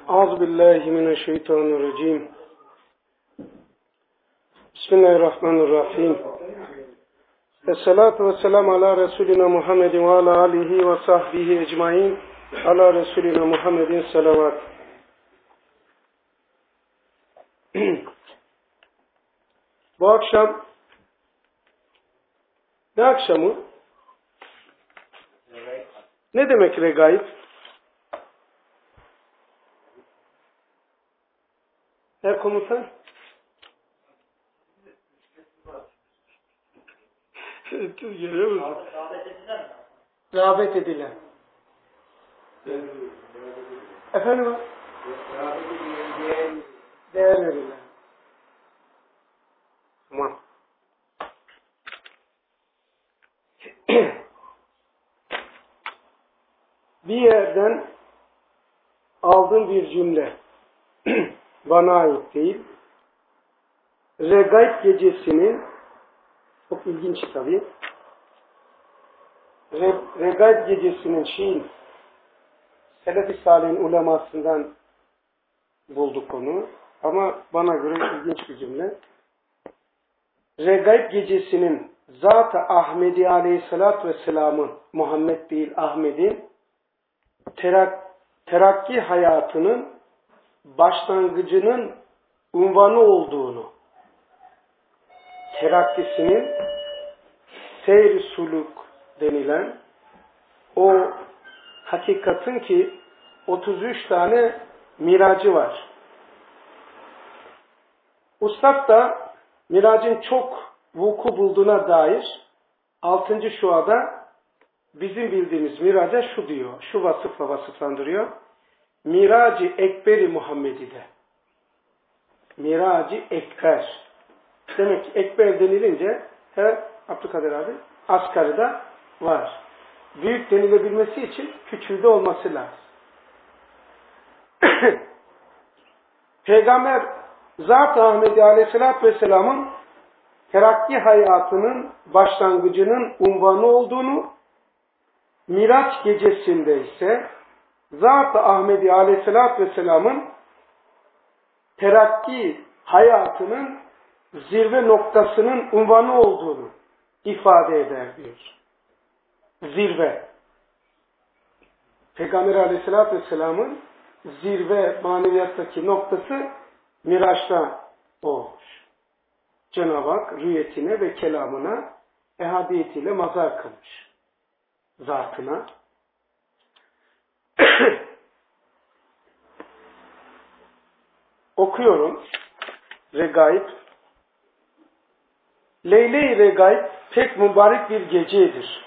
Euzubillahimineşşeytanirracim. Bismillahirrahmanirrahim. Esselatu vesselamu ala Resulina Muhammedin ve ala alihi ve sahbihi ecmain. Ala Resulina Muhammedin selavat. Bu akşam ne akşamı? Ne demek regaib? Her komutan? Türkiye'de mi? Rağbet edilen. Efendim? Değer verilen. Tamam. Bir yerden aldığım bir cümle bana ait değil. Regaib gecesinin çok ilginç tabii. Regaib gecesinin Selefi Salih'in ulemasından bulduk onu. Ama bana göre ilginç bir cümle. Regaib gecesinin Zat-ı Ahmedi Aleyhisselatü Vesselam'ın, Muhammed değil Ahmet'in terakki hayatının başlangıcının unvanı olduğunu, terakkisinin seyr-i suluk denilen o hakikatin ki 33 tane miracı var. Üstad da miracın çok vuku bulduğuna dair 6. şuada bizim bildiğimiz miraca şu diyor, şu vasıfla vasıflandırıyor. Miracı Ekber-i Muhammedi'de. Miracı Ekber. Demek ki Ekber denilince her Abdülkadir abi asgarıda var. Büyük denilebilmesi için küçüğü olması lazım. Peygamber Zat-ı Ahmedi Aleyhisselatü Vesselam'ın terakki hayatının başlangıcının unvanı olduğunu, Miraç gecesinde ise Zat-ı Ahmedi Aleyhisselatü Vesselam'ın terakki hayatının zirve noktasının unvanı olduğunu ifade eder diyor. Zirve. Peygamber Aleyhisselatü Vesselam'ın zirve maneviyattaki noktası Miraç'ta olmuş. Cenab-ı Hak rüyetine ve kelamına ehadiyetiyle mazhar kılmış. Zatına. Okuyorum. Regaib. Leyle-i Regaib pek mübarek bir gecedir.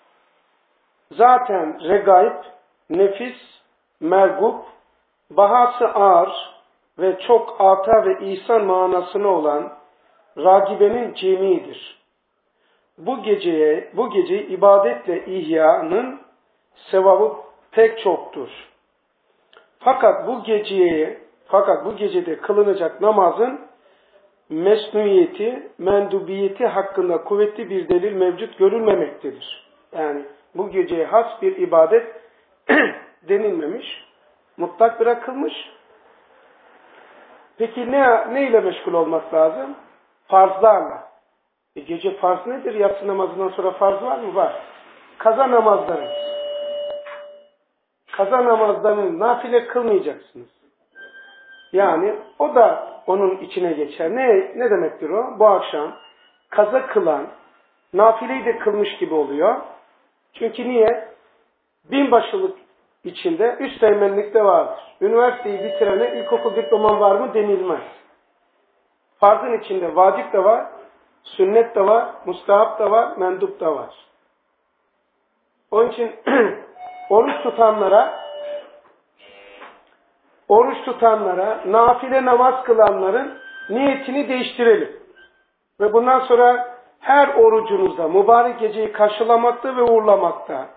Zaten regaib, nefis, mergub, bahası ağır ve çok ata ve ihsan manasına olan ragibenin cemidir. Bu gece ibadetle ihyanın sevabı pek çoktur. Fakat bu gecede kılınacak namazın mesnuyeti, mendubiyeti hakkında kuvvetli bir delil mevcut görülmemektedir. Yani bu geceye has bir ibadet denilmemiş, mutlak bırakılmış. Peki ne ile meşgul olmak lazım? Farzlarla. Gece farz nedir? Yatsı namazından sonra farz var mı? Var. Kaza namazları. Kaza namazlarını nafile kılmayacaksınız. Yani o da onun içine geçer. Ne demektir o? Bu akşam kaza kılan nafileyi de kılmış gibi oluyor. Çünkü niye? Binbaşılık içinde üst teğmenlikte vardır. Üniversiteyi bitirene ilkokul diploman var mı denilmez. Farzın içinde vacip de var, sünnet de var, mustahap da var, mendup da var. Onun için oruç tutanlara, nafile namaz kılanların niyetini değiştirelim. Ve bundan sonra her orucunuzda mübarek geceyi karşılamakta ve uğurlamakta.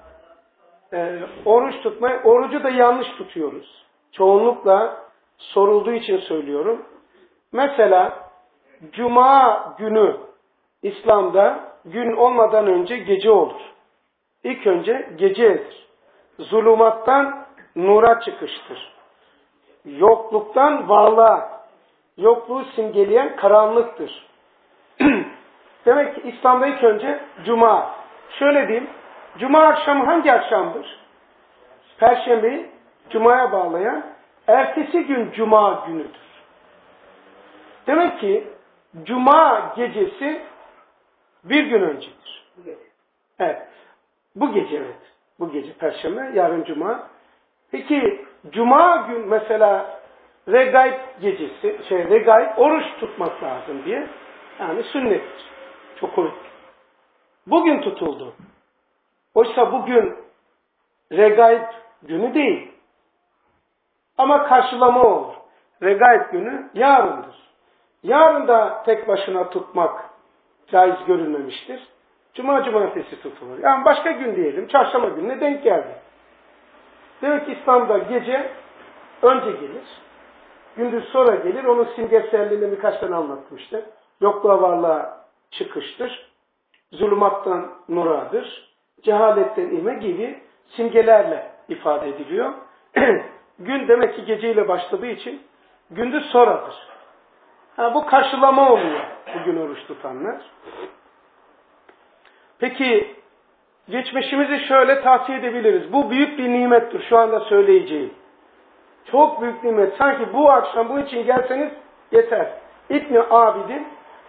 Orucu da yanlış tutuyoruz. Çoğunlukla sorulduğu için söylüyorum. Mesela Cuma günü İslam'da gün olmadan önce gece olur. İlk önce gecedir. Zulümattan nura çıkıştır. yokluktan varlığa, yokluğu simgeleyen karanlıktır. Demek ki İslam'da ilk önce Cuma. Şöyle diyeyim, Cuma akşamı hangi akşamdır? Perşembeyi Cuma'ya bağlayan ertesi gün Cuma günüdür. Demek ki Cuma gecesi bir gün öncedir. Evet. Bu gece evet. Bu gece Perşembe, yarın Cuma. Peki Cuma gün mesela Regaib gecesi, Regaib oruç tutmak lazım diye. Yani sünnettir. Çok komik. Bugün tutuldu. Oysa bugün Regaib günü değil. Ama karşılama olur. Regaib günü yarındır. Yarın da tek başına tutmak caiz görülmemiştir. Cuma cumartesi tutulur. Yani başka gün diyelim, çarşamba gününe denk geldi. Demek ki İslam'da gece önce gelir, gündüz sonra gelir. Onun simgeselliğini birkaç tane anlatmıştı. Yokluğa varlığa çıkıştır, zulümattan nuradır, cehaletten ime gibi simgelerle ifade ediliyor. Gün demek ki geceyle başladığı için gündüz sonradır. Bu karşılama oluyor bugün oruç tutanlar. Peki geçmişimizi şöyle tavsiye edebiliriz. Bu büyük bir nimettir şu anda söyleyeceğim. Çok büyük nimet. Sanki bu akşam bunun için gelseniz yeter. İbn-i Abidin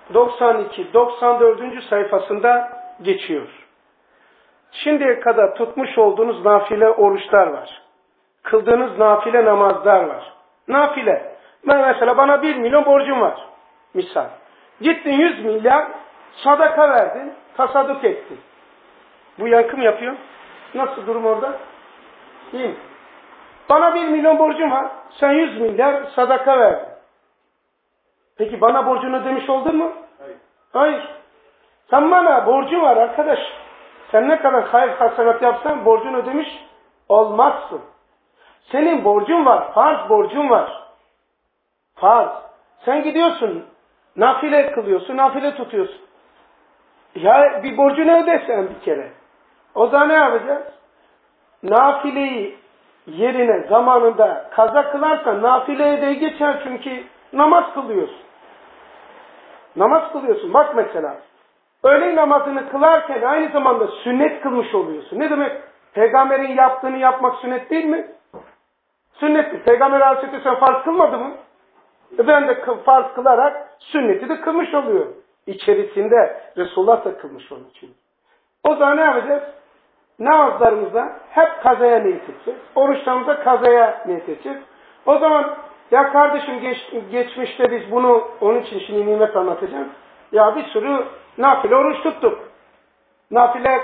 92-94. sayfasında geçiyor. Şimdiye kadar tutmuş olduğunuz nafile oruçlar var. Kıldığınız nafile namazlar var. Nafile. Ben mesela bana 1 milyon borcum var. Misal. Gittin 100 milyar sadaka verdin, tasadduk ettin. Bu yankı mı yapıyor? Nasıl durum orada? İyi mi? Bana 1 milyon borcum var. Sen 100 milyar sadaka verdin. Peki bana borcunu ödemiş oldun mu? Hayır. Hayır. Sen bana borcun var arkadaş. Sen ne kadar hayır hasenat yapsan borcunu ödemiş olmazsın. Senin borcun var. Farz borcun var. Farz. Sen gidiyorsun. Nafile kılıyorsun. Nafile tutuyorsun. Ya bir borcunu ödesen bir kere. O zaman ne yapacağız? Nafileyi yerine zamanında kaza kılarsan nafileye de geçer çünkü namaz kılıyorsun. Namaz kılıyorsun. Bak mesela. Öğle namazını kılarken aynı zamanda sünnet kılmış oluyorsun. Ne demek? Peygamberin yaptığını yapmak sünnet değil mi? Sünnettir. Peygamber Aleyhisselam farz kılmadı mı? Ben de farz kılarak sünneti de kılmış oluyorum. İçerisinde Resulullah da kılmış onun için. O zaman ne yapacağız? Namazlarımızda hep kazaya niyet edeceğiz. Oruçlarımızda kazaya niyet edeceğiz. O zaman ya kardeşim geçmişte biz bunu onun için şimdi nimet anlatacağım. Ya bir sürü nafile oruç tuttuk. Nafile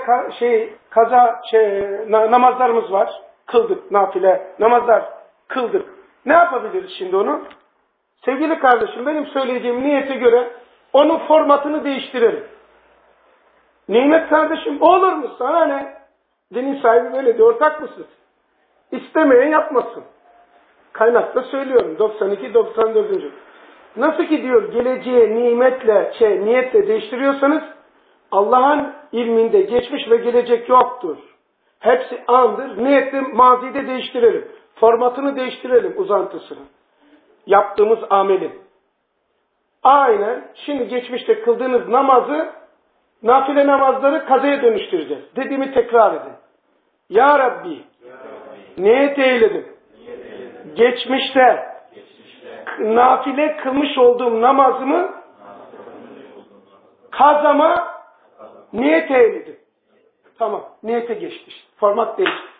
namazlarımız var. Kıldık nafile namazlar kıldık. Ne yapabiliriz şimdi onu? Sevgili kardeşim benim söyleyeceğim niyete göre onun formatını değiştirelim. Nimet kardeşim olur mu sana ne? Dinin sahibi böyle diyor. Ortak mısın? İstemeyen yapmasın. Kaynakta söylüyorum. 92-94. Nasıl ki diyor geleceğe niyetle değiştiriyorsanız Allah'ın ilminde geçmiş ve gelecek yoktur. Hepsi andır. Niyetle mazide değiştirelim. Formatını değiştirelim uzantısını. Yaptığımız amelin. Aynen şimdi geçmişte kıldığınız namazı nafile namazları kazaya dönüştüreceğiz. Dediğimi tekrar edin. Ya Rabbi, niyet eyledim. Geçmişte nafile kılmış olduğum namazımı kazama niyet eyledim. Tamam, niyete geçti. Format değişti.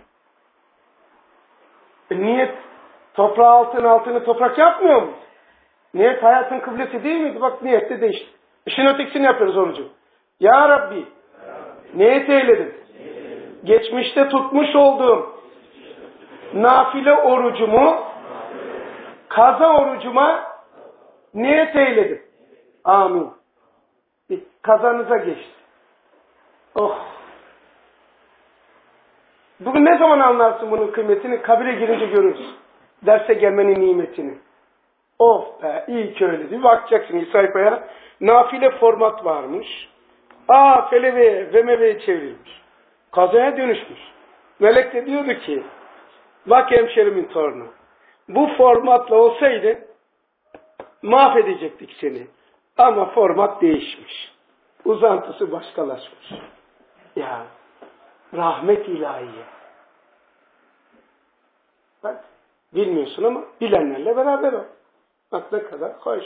Niyet toprağı altını toprak yapmıyor mu? Niyet hayatın kıblesi değil miydi? Bak niyet de değişti. İşin ötekisini yapıyoruz orucu. Ya Rabbi, niyet eyledim. Geçmişte tutmuş olduğum nafile orucumu kaza orucuma niyet eyledim. Amin. Kazanıza geçti. Oh. Bugün ne zaman anlarsın bunun kıymetini? Kabire girince görürsün. Derse gelmenin nimetini. Of be, iyi ki öyle değil. Bakacaksın sayfaya. Nafile format varmış. Feleve'ye, VMV'ye çevrilmiş. Kazaya dönüşmüş. Melek de diyordu ki, bak hemşerimin torunu. bu formatla olsaydı mahvedecektik seni. Ama format değişmiş. Uzantısı başkalaşmış. Ya rahmet ilahiye. Bak bilmiyorsun ama bilenlerle beraber ol. Bak ne kadar hoş.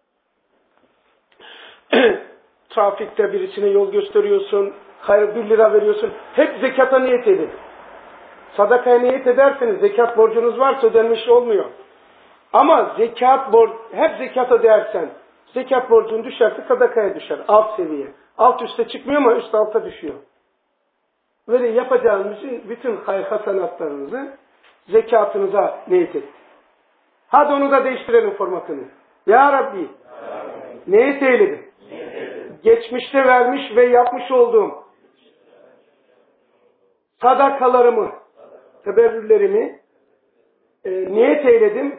Trafikte birisine yol gösteriyorsun. Hayır 1 lira veriyorsun. Hep zekata niyet edin. Sadakaya niyet ederseniz zekat borcunuz varsa ödenmiş olmuyor. Ama hep zekata dersen zekat borcun düşerse sadakaya düşer. Alt seviye. Alt üste çıkmıyor ama üst alta düşüyor. Böyle yapacağınız bütün hayır hasenatlarınızı zekatınıza niyet et. Hadi onu da değiştirelim formatını. Ya Rabbi niyet eyledim. Geçmişte vermiş ve yapmış olduğum sadakalarımı, teberrürlerimi niyet eyledim.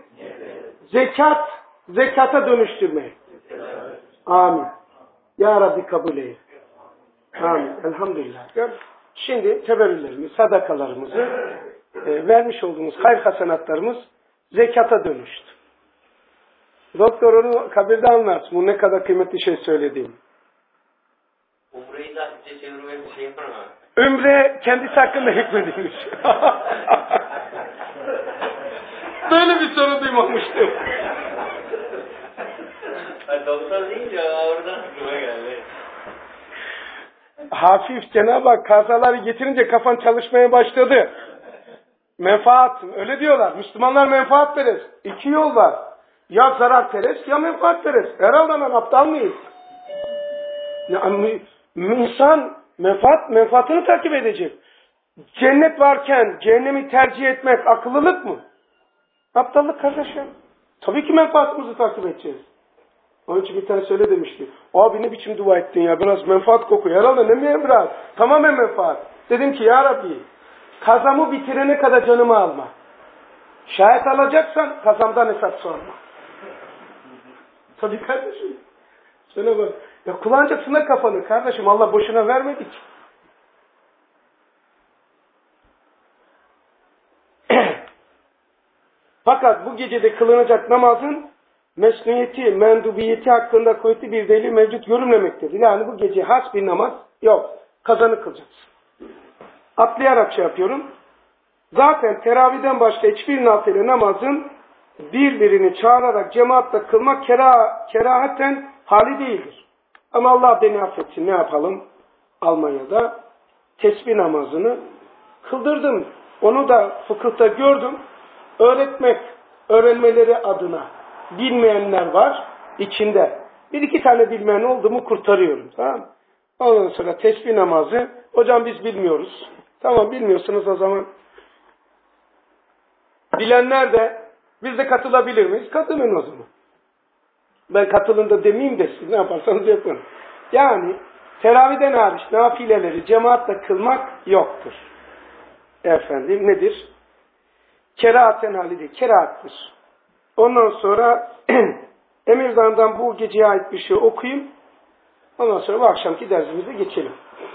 Zekata dönüştürmeye. Amin. Ya Rabbi kabul eyle. Amin. Elhamdülillah. Şimdi teberrürlerimiz, sadakalarımızı vermiş olduğumuz hayır hasenatlarımız zekata dönüştü. Doktor onu kabirde anlatsın. Bu ne kadar kıymetli şey söylediğim. Umre'yi de hafifçe çevirmeye bir şey yapar mı? Ümre kendisi hakkında hükmedilmiş. Böyle bir soru duymamıştım. Doktor deyince oradan aklıma geldi. Hafif Cenab-ı Hak kazaları getirince kafan çalışmaya başladı. Menfaat, öyle diyorlar. Müslümanlar menfaatperest. 2 yol var. Ya zararperest ya menfaatperest. Herhalde ben aptal mıyız? Yani, insan menfaatini takip edecek. Cennet varken cehennemi tercih etmek akıllılık mı? Aptallık kardeşim. Tabii ki menfaatimizi takip edeceğiz. Onun için bir tane söyle demişti. Abi ne biçim dua ettin ya, biraz menfaat kokuyor. Herhalde ne biraz? Tamamen menfaat. Dedim ki ya Rabbi, kazamı bitirene kadar canımı alma. Şayet alacaksan kazamdan hesap sorma. Tabii kardeşim. Söyle bak. Ya kullanacaksın da kafanı kardeşim. Allah boşuna vermedi ki. Fakat bu gecede kılınacak namazın mesniyeti, mendubiyeti hakkında kuvvetli bir delil mevcut görünmemektedir. Yani bu gece has bir namaz yok. Kazanı kılacaksın. Atlayarak şey yapıyorum. Zaten teravihden başka hiçbir nafile namazın birbirini çağırarak cemaatle kılmak kerahatten hali değildir. Ama Allah beni affetsin, ne yapalım? Almanya'da tesbih namazını kıldırdım. Onu da fıkıhta gördüm. Öğrenmeleri adına bilmeyenler var içinde. 1-2 tane bilmeyen oldu mu kurtarıyorum. Tamam mı? Ondan sonra tesbih namazı. Hocam biz bilmiyoruz. Tamam bilmiyorsunuz o zaman. Bilenler de biz de katılabilir miyiz? Katılın o zaman. Ben katılın da demeyeyim de siz ne yaparsanız yapın. Yani teravihden hariç nafileleri cemaatle kılmak yoktur. Efendim nedir? Kerahaten halidir. Kerahattır. Ondan sonra Emirdağ'dan bu geceye ait bir şey okuyayım. Ondan sonra bu akşamki dersimize geçelim.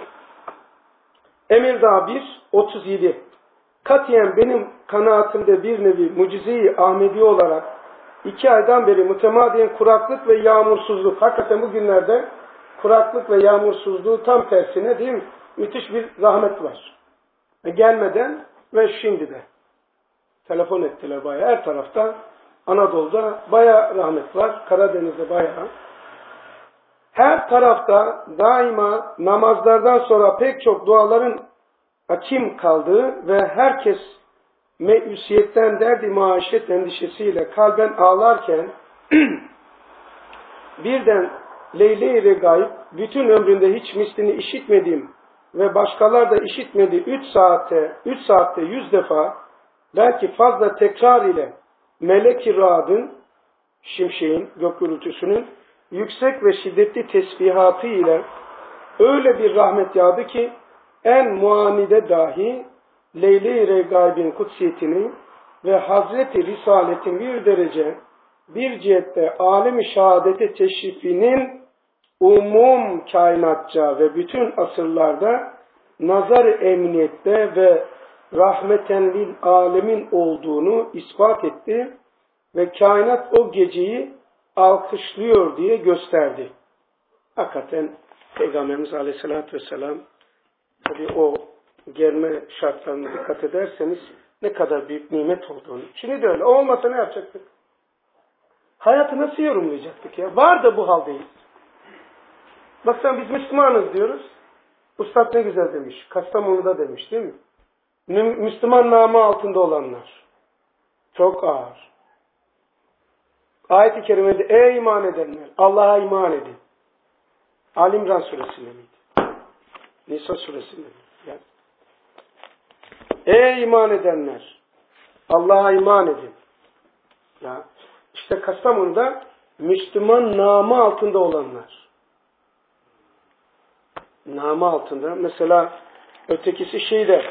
Emirdağ 1, 37. Katiyen benim kanaatimde bir nevi mucize-i Ahmedi olarak 2 aydan beri mütemadiyen kuraklık ve yağmursuzluk. Hakikaten bugünlerde kuraklık ve yağmursuzluğu tam tersine değil mi? Müthiş bir rahmet var. Gelmeden ve şimdi de. Telefon ettiler bayağı. Her tarafta Anadolu'da bayağı rahmet var. Karadeniz'de bayağı. Her tarafta daima namazlardan sonra pek çok duaların hakim kaldığı ve herkes meyusiyetten derdi maaşet endişesiyle kalben ağlarken birden Leyle-i Regaib bütün ömründe hiç mislini işitmediğim ve başkalar da işitmediği 3 saatte 100 defa belki fazla tekrar ile Melek-i Ra'dın, şimşeğin, gök gürültüsünün yüksek ve şiddetli tesbihatı ile öyle bir rahmet yağdı ki en muanide dahi Leyle-i Regaib'in kutsiyetini ve Hazreti Risaletin bir derece bir cihette alem-i şehadete teşrifinin umum kainatça ve bütün asırlarda nazar-ı emniyette ve rahmeten lil alemin olduğunu ispat etti ve kainat o geceyi alkışlıyor diye gösterdi. Hakikaten Peygamberimiz Aleyhisselatü Vesselam tabi o gelme şartlarına dikkat ederseniz ne kadar büyük nimet olduğunu. Şimdi de öyle. O olmasa ne yapacaktık? Hayatı nasıl yorumlayacaktık ya? Var da bu haldeyiz. Baksana biz Müslümanız diyoruz. Ustad ne güzel demiş. Kastamonu'da demiş değil mi? Müslüman namı altında olanlar. Çok ağır. Ayet-i kerimede ey iman edenler Allah'a iman edin. Ali İmran suresinde miydi? Nisa suresinde miydi? Yani. Ey iman edenler Allah'a iman edin. Ya işte Kastamonu'da Müslüman namı altında olanlar. Namı altında. Mesela ötekisi şeyde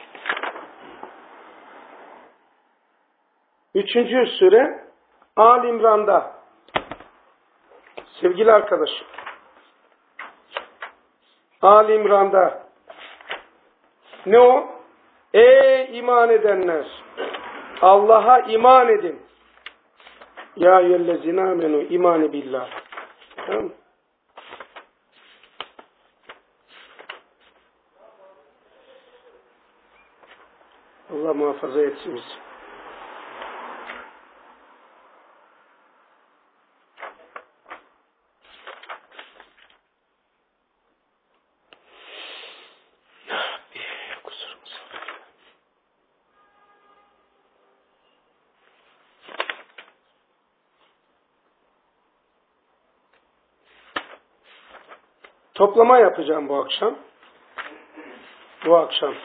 3. sure Ali İmran'da sevgili arkadaşım Ali İmran'da ne o? Ey iman edenler Allah'a iman edin. Ya eyyühellezine amenu imani billah. Tamam mı? Allah muhafaza etsin bizi. Toplama yapacağım bu akşam. Bu akşam.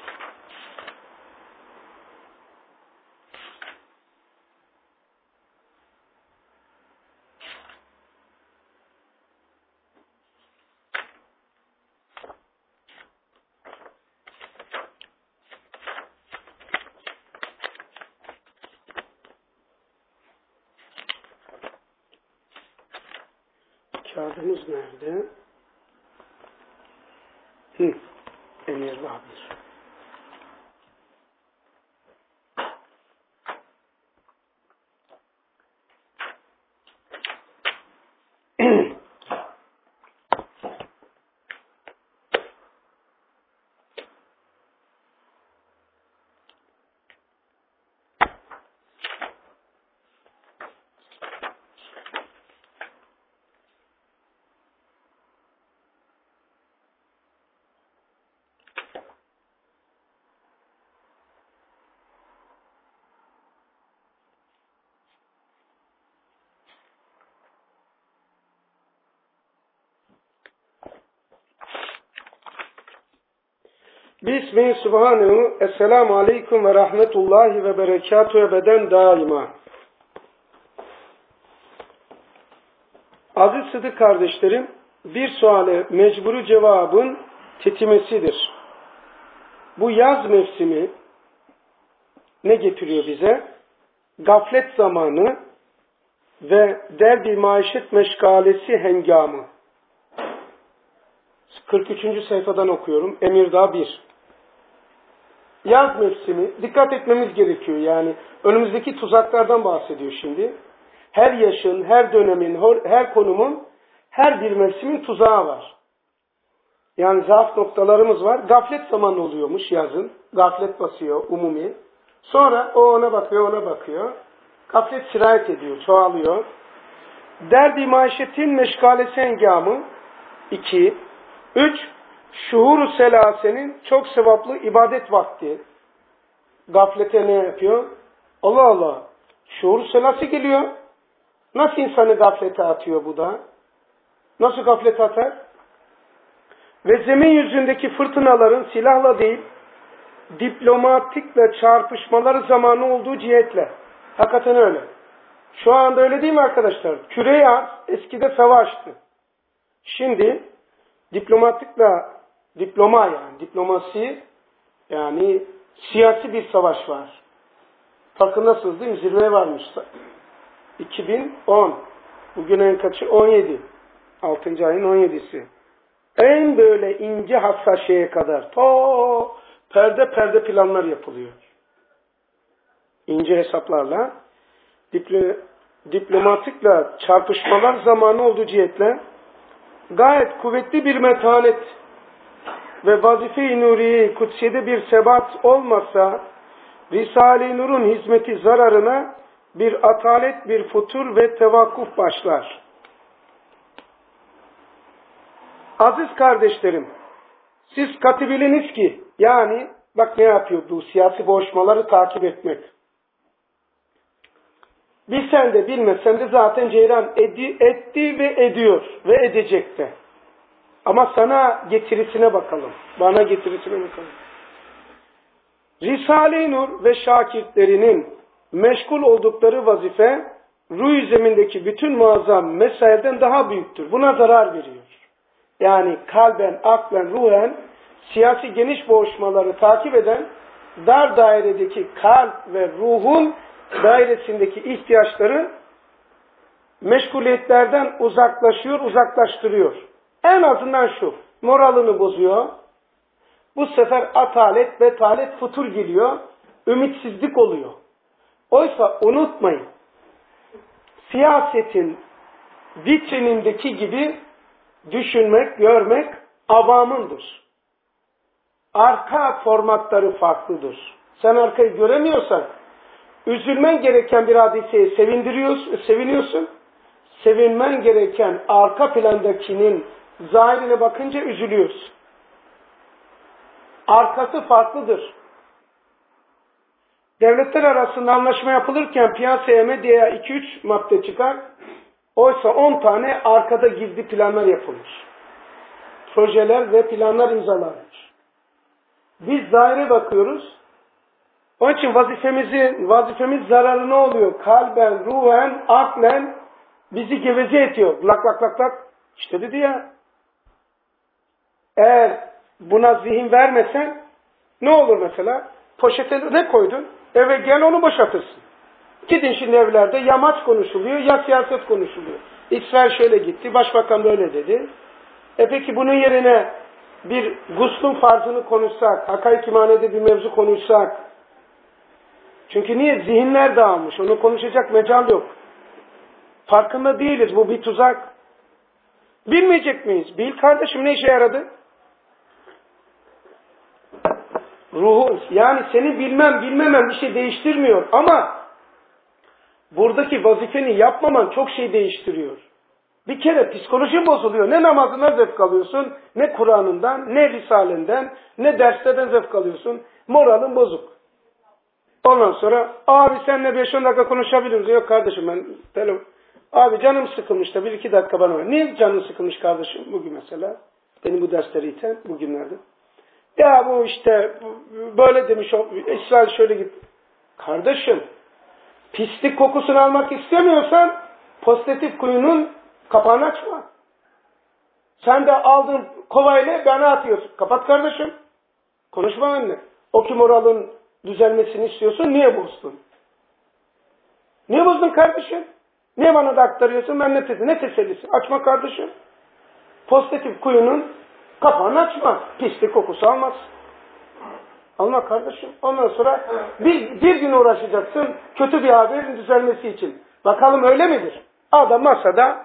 Kağıdımız nerede? Emirli haber. Bismillah subhanehu esselamu aleyküm ve rahmetullahi ve berekatuhu ebeden daima. Aziz Sıdık kardeşlerim, bir suale mecburi cevabın tetimesidir. Bu yaz mevsimi ne getiriyor bize? Gaflet zamanı ve derdi maişet meşgalesi hengamı. 43. sayfadan okuyorum. Emirdağ 1. Yaz mevsimi. Dikkat etmemiz gerekiyor. Yani önümüzdeki tuzaklardan bahsediyor şimdi. Her yaşın, her dönemin, her konumun, her bir mevsimin tuzağı var. Yani zaaf noktalarımız var. Gaflet zamanı oluyormuş yazın. Gaflet basıyor umumi. Sonra o ona bakıyor, ona bakıyor. Gaflet sirayet ediyor, çoğalıyor. Derdi maişetin meşgalesi hengamı 2. 3. Şuhur-u selasenin çok sevaplı ibadet vakti. Gaflete ne yapıyor? Allah Allah. Şuhur-u selası geliyor. Nasıl insanı gaflete atıyor bu da? Nasıl gaflete atar? Ve zemin yüzündeki fırtınaların silahla değil, diplomatikle çarpışmaları zamanı olduğu cihetle. Hakikaten öyle. Şu anda öyle değil mi arkadaşlar? Küre-i arz eskide savaştı. Şimdi diplomasi yani siyasi bir savaş var. Farkındasınız değil mi? Zirveye varmış. 2010. Bugün en kaçı? 17. 6. ayın 17'si. En böyle ince hassas şeye kadar. Perde perde planlar yapılıyor. İnce hesaplarla, diplomatikle çarpışmalar zamanı olduğu cihetle gayet kuvvetli bir metanet ve vazife-i nuriye kutsiyede bir sebat olmasa Risale-i Nur'un hizmeti zararına bir atalet, bir futur ve tevakkuf başlar. Aziz kardeşlerim, siz katibiliniz ki, yani bak ne yapıyordu, siyasi boğuşmaları takip etmek. Bilsen de bilmesen de zaten cereyan etti ve ediyor ve edecek de. Ama sana getirisine bakalım, bana getirisine bakalım. Risale-i Nur ve şakirtlerinin meşgul oldukları vazife, ruh zemindeki bütün muazzam mesailden daha büyüktür. Buna zarar veriyor. Yani kalben, aklen, ruhen, siyasi geniş boğuşmaları takip eden, dar dairedeki kalp ve ruhun dairesindeki ihtiyaçları meşguliyetlerden uzaklaştırıyor. En azından şu, moralini bozuyor. Bu sefer atalet, betalet, futur geliyor. Ümitsizlik oluyor. Oysa unutmayın, siyasetin vitrinindeki gibi düşünmek, görmek avamındır. Arka formatları farklıdır. Sen arkayı göremiyorsan, üzülmen gereken bir hadiseye seviniyorsun. Sevinmen gereken arka plandakinin zahirine bakınca üzülüyorsun. Arkası farklıdır. Devletler arasında anlaşma yapılırken piyasaya, medyaya 2-3 madde çıkar. Oysa 10 tane arkada gizli planlar yapılmış. Projeler ve planlar imzalanmış. Biz zahire bakıyoruz. Onun için vazifemiz zararı ne oluyor? Kalben, ruhen, aklen bizi geveze ediyor. Lak lak lak lak. İşte dedi ya. Eğer buna zihin vermesen ne olur mesela? Poşete ne koydun? Eve gel onu boşaltırsın. Gidin şimdi evlerde yamaç konuşuluyor, ya siyaset konuşuluyor. İsrail şöyle gitti, başbakan böyle dedi. Peki bunun yerine bir guslun farzını konuşsak, hakaik imanede bir mevzu konuşsak. Çünkü niye? Zihinler dağılmış, onu konuşacak mecal yok. Farkında değiliz, bu bir tuzak. Bilmeyecek miyiz? Bil kardeşim, ne işe yaradı? Ruhu, yani seni bilmemen bir şey değiştirmiyor ama buradaki vazifeni yapmaman çok şey değiştiriyor. Bir kere psikolojin bozuluyor. Ne namazına zevk alıyorsun, ne Kur'an'ından, ne Risale'nden, ne derslerden zevk alıyorsun. Moralin bozuk. Ondan sonra abi seninle 5-10 dakika konuşabiliriz. Yok kardeşim ben telefon. Abi canım sıkılmış da 1-2 dakika bana ver. Niye canın sıkılmış kardeşim bugün mesela? Benim bu dersleri iten bugünlerde. Ya bu işte böyle demiş, İsrail şöyle git. Kardeşim, pislik kokusunu almak istemiyorsan pozitif kuyunun kapağını açma. Sen de aldın kovayla bana atıyorsun. Kapat kardeşim. Konuşma benimle. O ki moralın düzelmesini istiyorsun, niye bozdun? Niye bozdun kardeşim? Niye bana da aktarıyorsun? Ben ne tesellisi? Açma kardeşim. Pozitif kuyunun kapağını açma. Pislik kokusu almaz. Alma kardeşim. Ondan sonra bir gün uğraşacaksın kötü bir haberin düzelmesi için. Bakalım öyle midir? Adam masada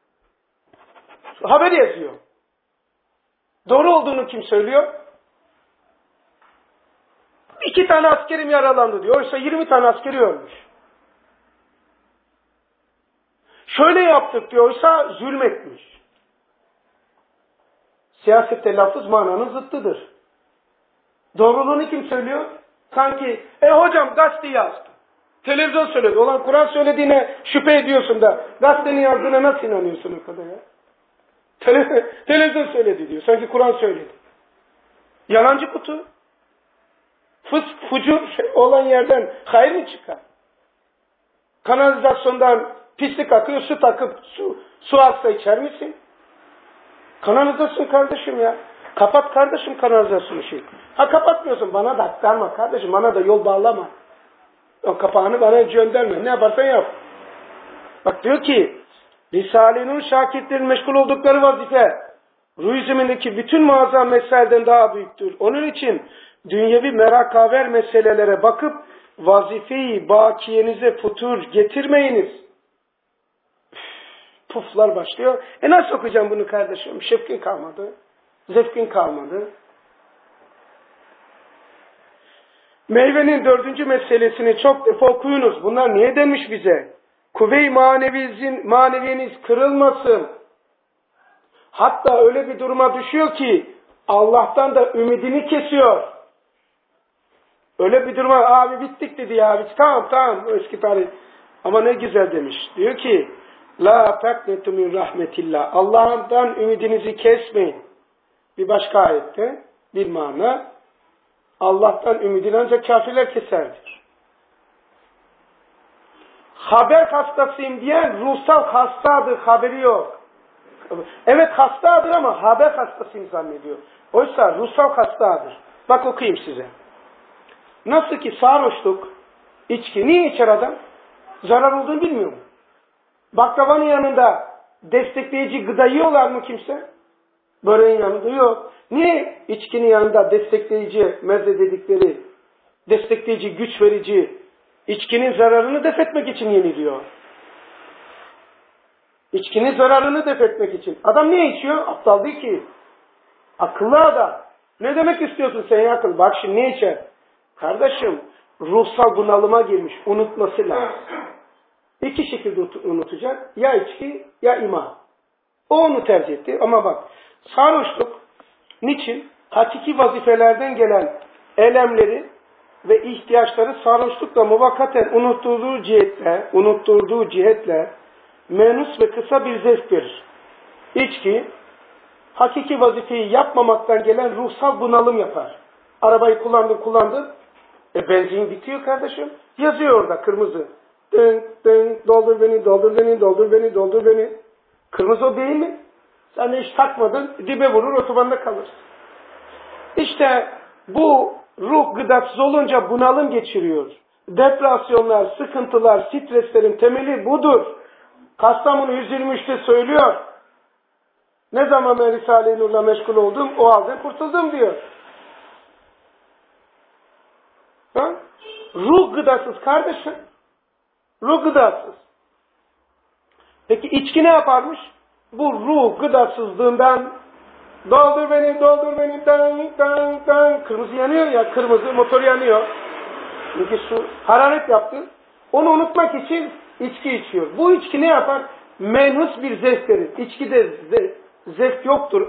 haber yazıyor. Doğru olduğunu kim söylüyor? 2 tane askerim yaralandı diyor. Oysa 20 tane askeri ölmüş. Şöyle yaptık diyor. Oysa zulmetmiş. Siyasette lafız mananın zıttıdır. Doğruluğunu kim söylüyor? Sanki hocam gazete yazdı. Televizyon söyledi. Olan Kur'an söylediğine şüphe ediyorsun da gazetenin yazdığına nasıl inanıyorsun o kadar ya? Televizyon söyledi diyor. Sanki Kur'an söyledi. Yalancı kutu. Fısk, fucur olan yerden hayır mı çıkar? Kanalizasyondan pislik akıyor, su takıp su aksa içer misin? Kanalizasyon kardeşim ya. Kapat kardeşim kanalizasyonu şey. Ha kapatmıyorsun, bana da aktarma kardeşim, bana da yol bağlama. O kapağını bana gönderme. Ne yaparsan yap. Bak diyor ki Risale-i Nur şakirtlerin meşgul oldukları vazife ruh zemindeki bütün muazzam meseleden daha büyüktür. Onun için dünyevi merakaver meselelere bakıp vazife-i bakiyenize futur getirmeyiniz. Puflar başlıyor. Nasıl okuyacağım bunu kardeşim? Şefkin kalmadı. Zevkin kalmadı. Meyvenin 4. meselesini çok defa okuyunuz. Bunlar niye demiş bize? Kuvve-i maneviyeniz kırılmasın. Hatta öyle bir duruma düşüyor ki Allah'tan da ümidini kesiyor. Öyle bir duruma abi bittik dedi ya. Tamam eski tarih. Ama ne güzel demiş. Diyor ki la taknetu min rahmetillah. Allah'tan ümidinizi kesmeyin. Bir başka ayette bir mana Allah'tan ümidini ancak kafirler keserdir. Haber hastasıyım diyen ruhsal hastadır, haberi yok. Evet hastadır ama haber hastasıyım zannediyor. Oysa ruhsal hastadır. Bak okuyayım size. Nasıl ki sarhoşluk, içki, niye içer adam? Zarar olduğunu bilmiyor mu? Baklavanın yanında destekleyici gıda yiyorlar mı kimse? Böreğin yanında yok. Niye içkinin yanında destekleyici meze dedikleri, destekleyici, güç verici, içkinin zararını def etmek için yeniliyor? İçkinin zararını def etmek için. Adam niye içiyor? Aptal değil ki. Akıllı adam. Ne demek istiyorsun sen ya akıl? Bak şimdi ne içer? Kardeşim, ruhsal bunalıma girmiş. Unutması lazım. İki şekilde unutacak. Ya içki ya iman. O onu tercih etti. Ama bak, sarhoşluk niçin? Hakiki vazifelerden gelen elemleri ve ihtiyaçları sarhoşlukla muvakkaten unutturduğu cihetle menus ve kısa bir zevk verir. İçki, hakiki vazifeyi yapmamaktan gelen ruhsal bunalım yapar. Arabayı kullandın. Benzin bitiyor kardeşim. Yazıyor orada kırmızı. Doldur beni. Kırmızı o değil mi? Sen de hiç takmadın, dibe vurur, otobanda kalırsın. İşte bu ruh gıdasız olunca bunalım geçiriyor. Depresyonlar, sıkıntılar, streslerin temeli budur. Kastamonu 123'te söylüyor. Ne zaman ben Risale-i Nur'la meşgul oldum, o halde kurtuldum diyor. Ha? Ruh gıdasız kardeşim. Ruh gıdasız. Peki içki ne yaparmış? Bu ruh gıdasızlığından doldur beni, kırmızı yanıyor ya, kırmızı motor yanıyor. Çünkü su hararet yaptı. Onu unutmak için içki içiyor. Bu içki ne yapar? Menhus bir zevk verir. İçkide zevk yoktur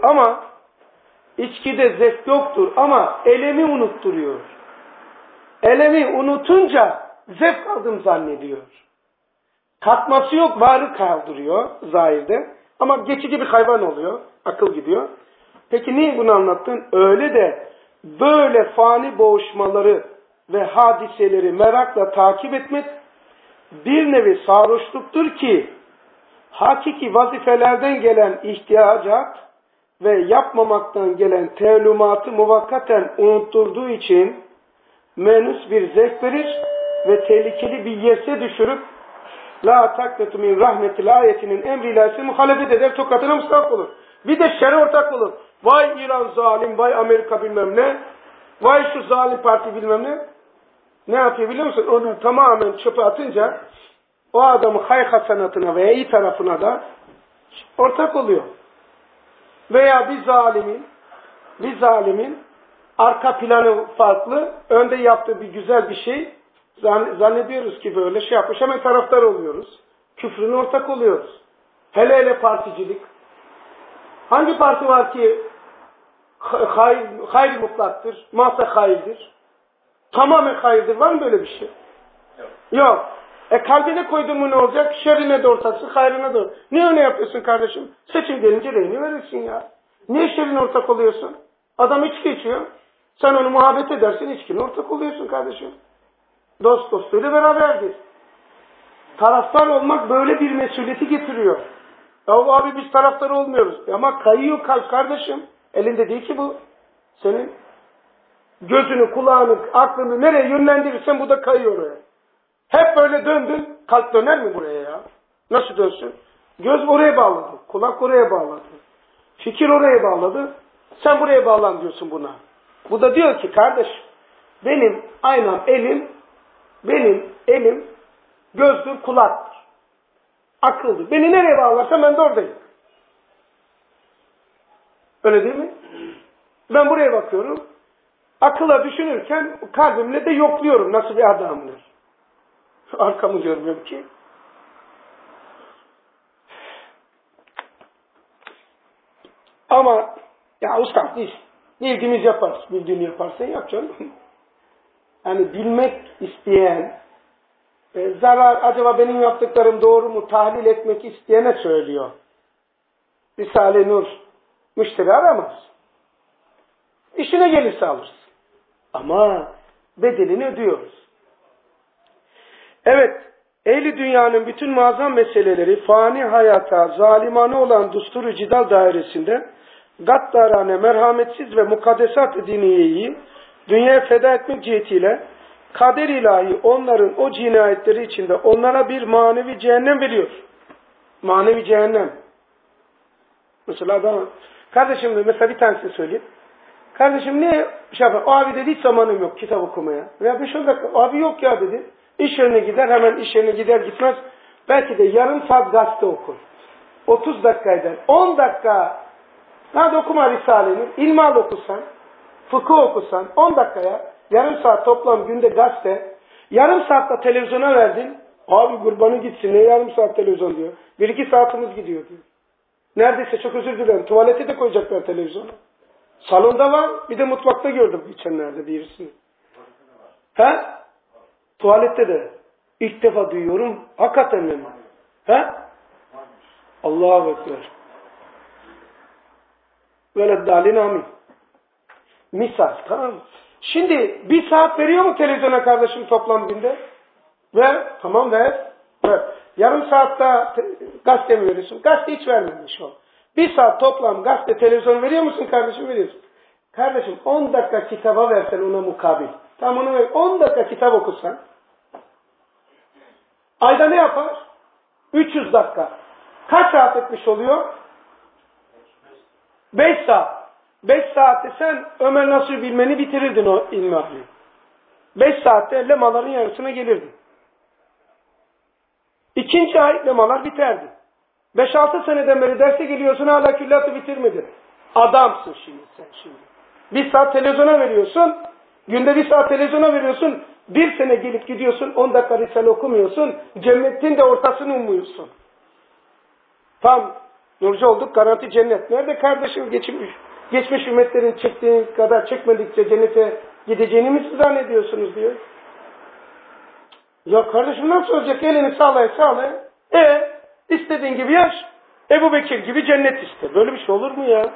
ama elemi unutturuyor. Elemi unutunca zevk aldım zannediyor. Tatması yok, varı kaldırıyor zahirde. Ama geçici bir hayvan oluyor, akıl gidiyor. Peki niye bunu anlattın? Öyle de böyle fani boğuşmaları ve hadiseleri merakla takip etmek bir nevi sarhoşluktur ki hakiki vazifelerden gelen ihtiyacat ve yapmamaktan gelen tevlumatı muvakkaten unutturduğu için menus bir zevk verir ve tehlikeli bir yese düşürüp la taknetu min rahmetil ayetinin emriyle muhalefet eder, tokatına müstahak olur. Bir de şer'e ortak olur. Vay İran zalim, vay Amerika bilmem ne, vay şu zalim parti bilmem ne. Ne yapıyor biliyor musun? Onu tamamen çöpe atınca o adamın hayır hasenatına veya iyi tarafına da ortak oluyor. Veya bir zalimin arka planı farklı, önde yaptığı bir güzel bir şey zannediyoruz ki böyle şey yapmış, hemen taraftar oluyoruz. Küfrüne ortak oluyoruz. Hele particilik. Hangi parti var ki hayır mutlaktır, masa hayırdır? Tamamen hayırdır. Var mı böyle bir şey? Yok. Kalbine koydun mu ne olacak? Şerrine de ortaksın, hayrına da. Niye öyle yapıyorsun kardeşim? Seçim gelince reyini verirsin ya. Niye şerrine ortak oluyorsun? Adam içki içiyor. Sen onu muhabbet edersin, içkine ortak oluyorsun kardeşim. Dost dostuyla beraberdir. Taraftar olmak böyle bir mesuliyeti getiriyor. Ya abi biz taraftar olmuyoruz. Ama kayıyor kalp kardeşim. Elinde değil ki bu. Senin gözünü, kulağını, aklını nereye yönlendirirsen bu da kayıyor oraya. Hep böyle döndün, kalp döner mi buraya ya? Nasıl dönsün? Göz oraya bağladı, kulak oraya bağladı. Fikir oraya bağladı. Sen buraya bağlan diyorsun buna. Bu da diyor ki kardeş benim aynam elim gözdür kulaktır. Akıldır. Beni nereye bağlarsa ben de oradayım. Öyle değil mi? Ben buraya bakıyorum. Akıla düşünürken kalbimle de yokluyorum nasıl bir adamdır. Arkamı görmüyorum ki. Ama ya usta değil. Bildiğimiz yaparız. Bildiğini yaparsan yapacaksın. Yani bilmek isteyen, zarar acaba benim yaptıklarım doğru mu tahlil etmek isteyene söylüyor. Risale-i Nur müşteri aramaz. İşine gelirse alırsın. Ama bedelini ödüyoruz. Evet, ehli dünyanın bütün muazzam meseleleri fani hayata, zalimane olan dusturu cidal dairesinde gaddarane, merhametsiz ve mukaddesat-ı diniyeyi dünyaya feda etmek cihetiyle kader ilahi onların o cinayetleri içinde onlara bir manevi cehennem veriyor. Manevi cehennem. Mesela ben, kardeşim mesela bir tanesini söyleyeyim. Kardeşim ne şey yapar? O abi dedi hiç zamanım yok kitap okumaya. Ya 5-10 dakika abi yok ya dedi. İş yerine gider hemen iş yerine gider gitmez. Belki de yarım saat gazete okur. 30 dakika eder. 10 dakika hadi okuma Risale'ni. İlmihal okusan, fıkıh okusan 10 dakikaya yarım saat toplam günde gazete. Yarım saatte televizyona verdin. Abi kurbanı gitsin ne yarım saat televizyon diyor. 1-2 saatimiz gidiyor diyor. Neredeyse çok özür dilerim. Tuvalete de koyacaklar televizyonu. Salonda var. Bir de mutfakta gördüm geçenlerde birisini. He? Tuvalette de. İlk defa duyuyorum. Hakikaten mi? He? Allahu Ekber. Böyle dalin amin. Misal. Tamam. Şimdi bir saat veriyor mu televizyona kardeşim toplam günde? Ver. Tamam ver. Ver. Yarım saatte gazete mi veriyorsun? Gazete hiç vermemiş o. Bir saat toplam gazete, televizyon veriyor musun kardeşim? Veriyorsun. Kardeşim 10 dakika kitaba versen ona mukabil. Tam onu ver. 10 dakika kitap okusan. Ayda ne yapar? 300 dakika. Kaç saat etmiş oluyor? 5 saat. 5 saatte sen Ömer Nasuh Bilmen'i bitirirdin o ilmihali. 5 saatte lemaların yarısına gelirdin. İkinci ay lemalar biterdi. 5-6 seneden beri derse geliyorsun hala külliyatı bitirmedin. Adamsın şimdi sen şimdi. 1 saat televizyona veriyorsun. Günde 1 saat televizyona veriyorsun. 1 sene gelip gidiyorsun 10 dakika Risale okumuyorsun. Cennetin de ortasını ummuyorsun. Tam nurcu olduk garanti cennet. Nerede kardeşim geçmiş ümmetlerin çektiği kadar çekmedikçe cennete gideceğini mi siz zannediyorsunuz diyor. Ya kardeşim nasıl olacak? Elini sağlaya. İstediğin gibi yaş. Ebu Bekir gibi cennet iste. Böyle bir şey olur mu ya?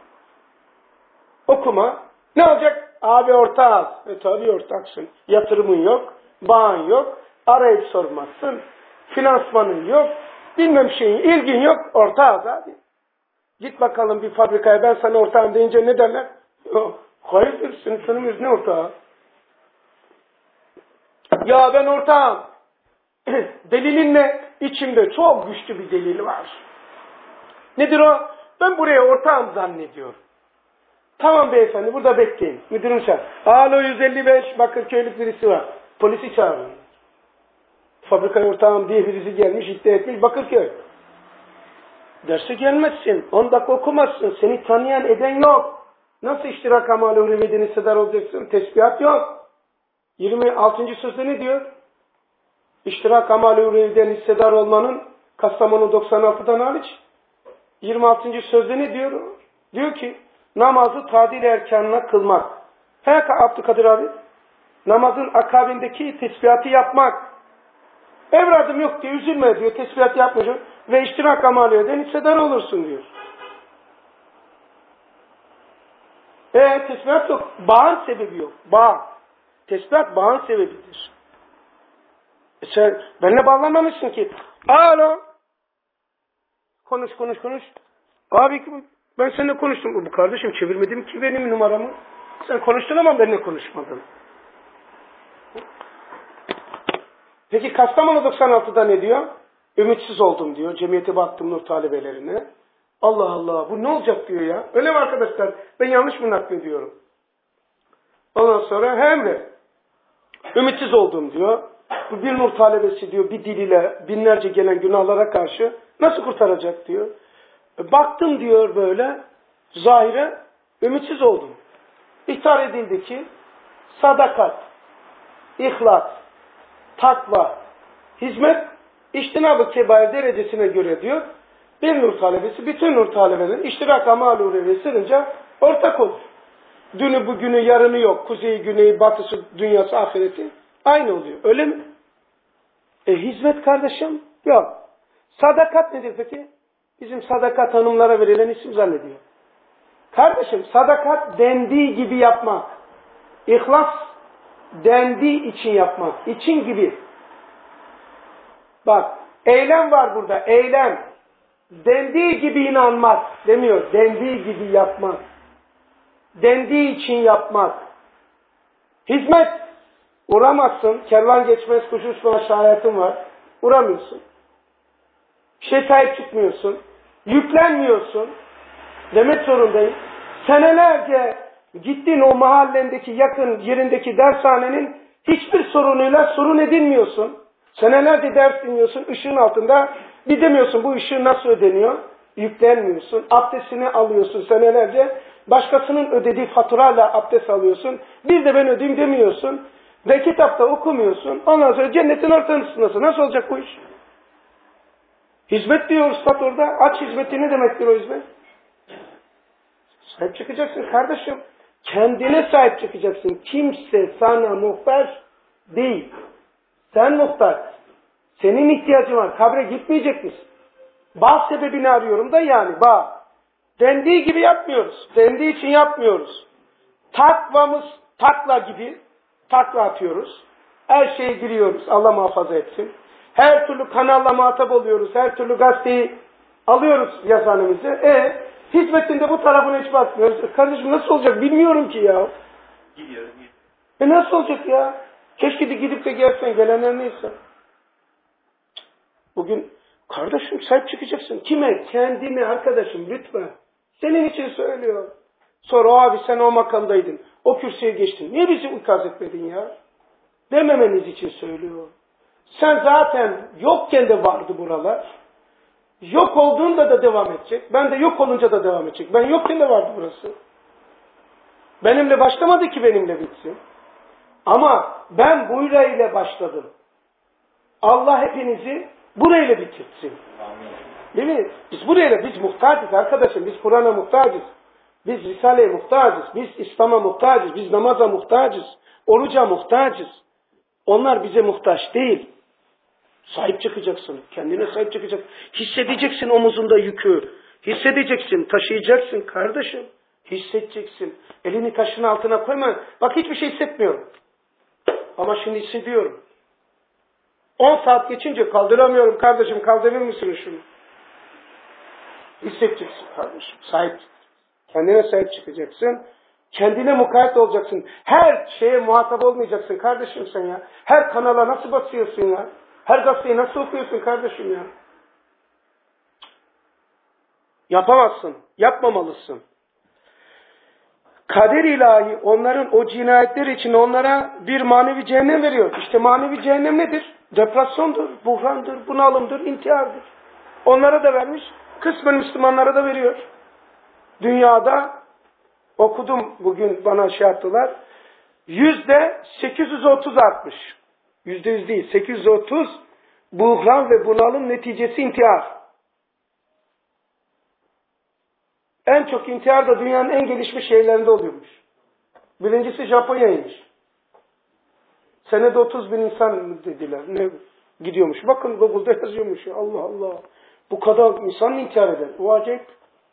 Okuma. Ne olacak? Abi ortağız. Tabii ortaksın. Yatırımın yok. Bağın yok. Arayıp sormazsın. Finansmanın yok. Bilmem şeyin, ilgin yok. Ortağız abi. Git bakalım bir fabrikaya ben sana ortağım deyince ne derler? Yok. Hayırdır sınıfımız ne ortağı? Ya ben ortağım. Delilin ne? İçimde çok güçlü bir delil var. Nedir o? Ben buraya ortağım zannediyorum. Tamam beyefendi burada bekleyin. Müdürüm çağır. Alo 155 Bakırköylük birisi var. Polisi çağırın. Fabrikaya ortağım diye birisi gelmiş iddia etmiş Bakırköy. Derse gelmezsin. 10 dakika okumazsın. Seni tanıyan eden yok. Nasıl iştirak amali hürriyeden hissedar olacaksın? Tesbihat yok. 26. sözde ne diyor? İştirak amali hürriyeden hissedar olmanın Kastamonu 96'dan hariç 26. sözde ne diyor? Diyor ki namazı tadil erkanına kılmak. Abdülkadir abi. Namazın akabindeki tesbihatı yapmak. Evladım yok diyor, üzülme diyor, tesbihat yapmayacağım. Ve iştirak amaliyeden hissedar olursun diyor. Tesbihat yok. Bağın sebebi yok. Bağ. Tesbihat bağın sebebidir. Sen benimle bağlanmamışsın ki. Alo. Konuş. Abi ben seninle konuştum. Bu kardeşim çevirmedim ki benim numaramı. Sen konuştun ama benimle konuşmadın. Peki Kastamonu 96'da ne diyor? Ümitsiz oldum diyor. Cemiyete baktım nur talebelerine. Allah Allah bu ne olacak diyor ya. Öyle mi arkadaşlar? Ben yanlış mı naklediyorum? Ondan sonra hem ümitsiz oldum diyor. Bu bir nur talebesi diyor bir dil ile binlerce gelen günahlara karşı nasıl kurtaracak diyor. Baktım diyor böyle zahire ümitsiz oldum. İhtar edildi ki sadakat, ihlas, takva, hizmet İçtinab-ı kebair derecesine göre diyor. Bir nur talebesi bütün nur talebelerin iştirak amal-i ureviye sırınca ortak olur. Dünü bugünü yarını yok. Kuzeyi, güneyi, batısı, dünyası, ahireti aynı oluyor. Öyle mi? Hizmet kardeşim yok. Sadakat nedir peki? Bizim sadakat hanımlara verilen isim zannediyor. Kardeşim sadakat dendiği gibi yapmak. İhlas dendiği için yapmak. İçin gibi. Bak eylem var burada. Eylem. Dendiği gibi inanmak demiyor. Dendiği gibi yapmak. Dendiği için yapmak. Hizmet. Uğramazsın. Kervan geçmez kuş uçmaz şahiyetin var. Uğramıyorsun. Bir şey sahip çıkmıyorsun. Yüklenmiyorsun. Demek zorundayım. Senelerce gittin o mahallendeki yakın yerindeki dershanenin hiçbir sorunuyla sorun edinmiyorsun. Senelerce ders dinliyorsun. Işığın altında bir demiyorsun bu ışığı nasıl ödeniyor? Yüklenmiyorsun. Abdestini alıyorsun senelerce. Başkasının ödediği faturayla abdest alıyorsun. Bir de ben ödeyeyim demiyorsun. Ve kitapta okumuyorsun. Ondan sonra cennetin ortasındasın. Nasıl olacak bu iş? Hizmet diyor Üstad orada. Aç hizmeti ne demektir o hizmet? Sahip çıkacaksın kardeşim. Kendine sahip çıkacaksın. Kimse sana muhtaç değil. Sen muhtaç. Senin ihtiyacın var. Kabre gitmeyecek misin? Bazı sebebini arıyorum da yani. Bak. Dendiği gibi yapmıyoruz. Dendiği için yapmıyoruz. Takvamız takla gibi. Takla atıyoruz. Her şeye giriyoruz. Allah muhafaza etsin. Her türlü kanalla muhatap oluyoruz. Her türlü gazeteyi alıyoruz yazanımızı. Hizmetinde bu tarafına hiç bakmıyoruz. Kardeşim nasıl olacak bilmiyorum ki ya. Gidiyor. Nasıl olacak ya? Keşke de gidip de gelsen gelenler neyse. Bugün kardeşim sahip çıkacaksın. Kime? Kendine arkadaşım lütfen. Senin için söylüyor. Sonra o abi sen o makamdaydın. O kürsüye geçtin. Niye bizi ikaz etmedin ya? Dememeniz için söylüyor. Sen zaten yokken de vardı buralar. Yok olduğunda da devam edecek. Ben de yok olunca da devam edecek. Ben yokken de vardı burası. Benimle başlamadı ki benimle bitsin. Ama ben burayla başladım. Allah hepinizi burayla bitirsin. Değil mi? Biz muhtacız arkadaşım. Biz Kur'an'a muhtacız. Biz Risale'ye muhtacız. Biz İslam'a muhtacız. Biz namaza muhtacız. Oruca muhtacız. Onlar bize muhtaç değil. Sahip çıkacaksın. Kendine sahip çıkacaksın. Hissedeceksin omuzunda yükü. Hissedeceksin. Taşıyacaksın kardeşim. Hissedeceksin. Elini taşın altına koyma. Bak hiçbir şey hissetmiyorum. Ama şimdi hissediyorum. 10 saat geçince kaldıramıyorum kardeşim. Kaldırır mısın şunu? Hissedeceksin kardeşim. Sahip. Kendine sahip çıkacaksın. Kendine mukayyet olacaksın. Her şeye muhatap olmayacaksın kardeşim sen ya. Her kanala nasıl basıyorsun ya? Her gazeteyi nasıl okuyorsun kardeşim ya? Yapamazsın. Yapmamalısın. Kader ilahi onların o cinayetler için onlara bir manevi cehennem veriyor. İşte manevi cehennem nedir? Depresyondur, buhrandır, bunalımdır, intihardır. Onlara da vermiş. Kısmen Müslümanlara da veriyor. Dünyada okudum bugün bana şey yaptılar. %830 artmış. %100 değil. 830 buhran ve bunalım neticesi intihar. En çok intihar da dünyanın en gelişmiş şehirlerinde oluyormuş. Birincisi Japonya'ymış. Senede 30 bin insan dediler. Ne gidiyormuş. Bakın Google'da yazıyormuş. Allah Allah. Bu kadar insan intihar eder. O acayip.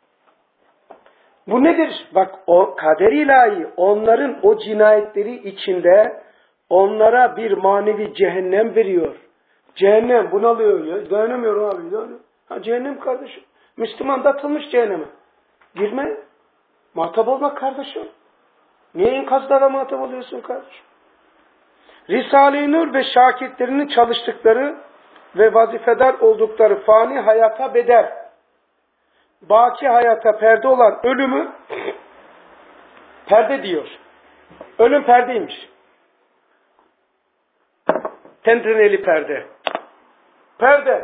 Bu nedir? Bak o kader ilahi onların o cinayetleri içinde onlara bir manevi cehennem veriyor. Cehennem bunalıyor ya. Dayanamıyorum abi. Ha cehennem kardeşim. Müslüman da atılmış cehenneme. Girme. Muhatap olma kardeşim. Niye enkazlara muhatap oluyorsun kardeşim? Risale-i Nur ve şakirtlerinin çalıştıkları ve vazifedar oldukları fani hayata bedel, baki hayata perde olan ölümü perde diyor. Ölüm perdeymiş. Tentreneli perde. Perde.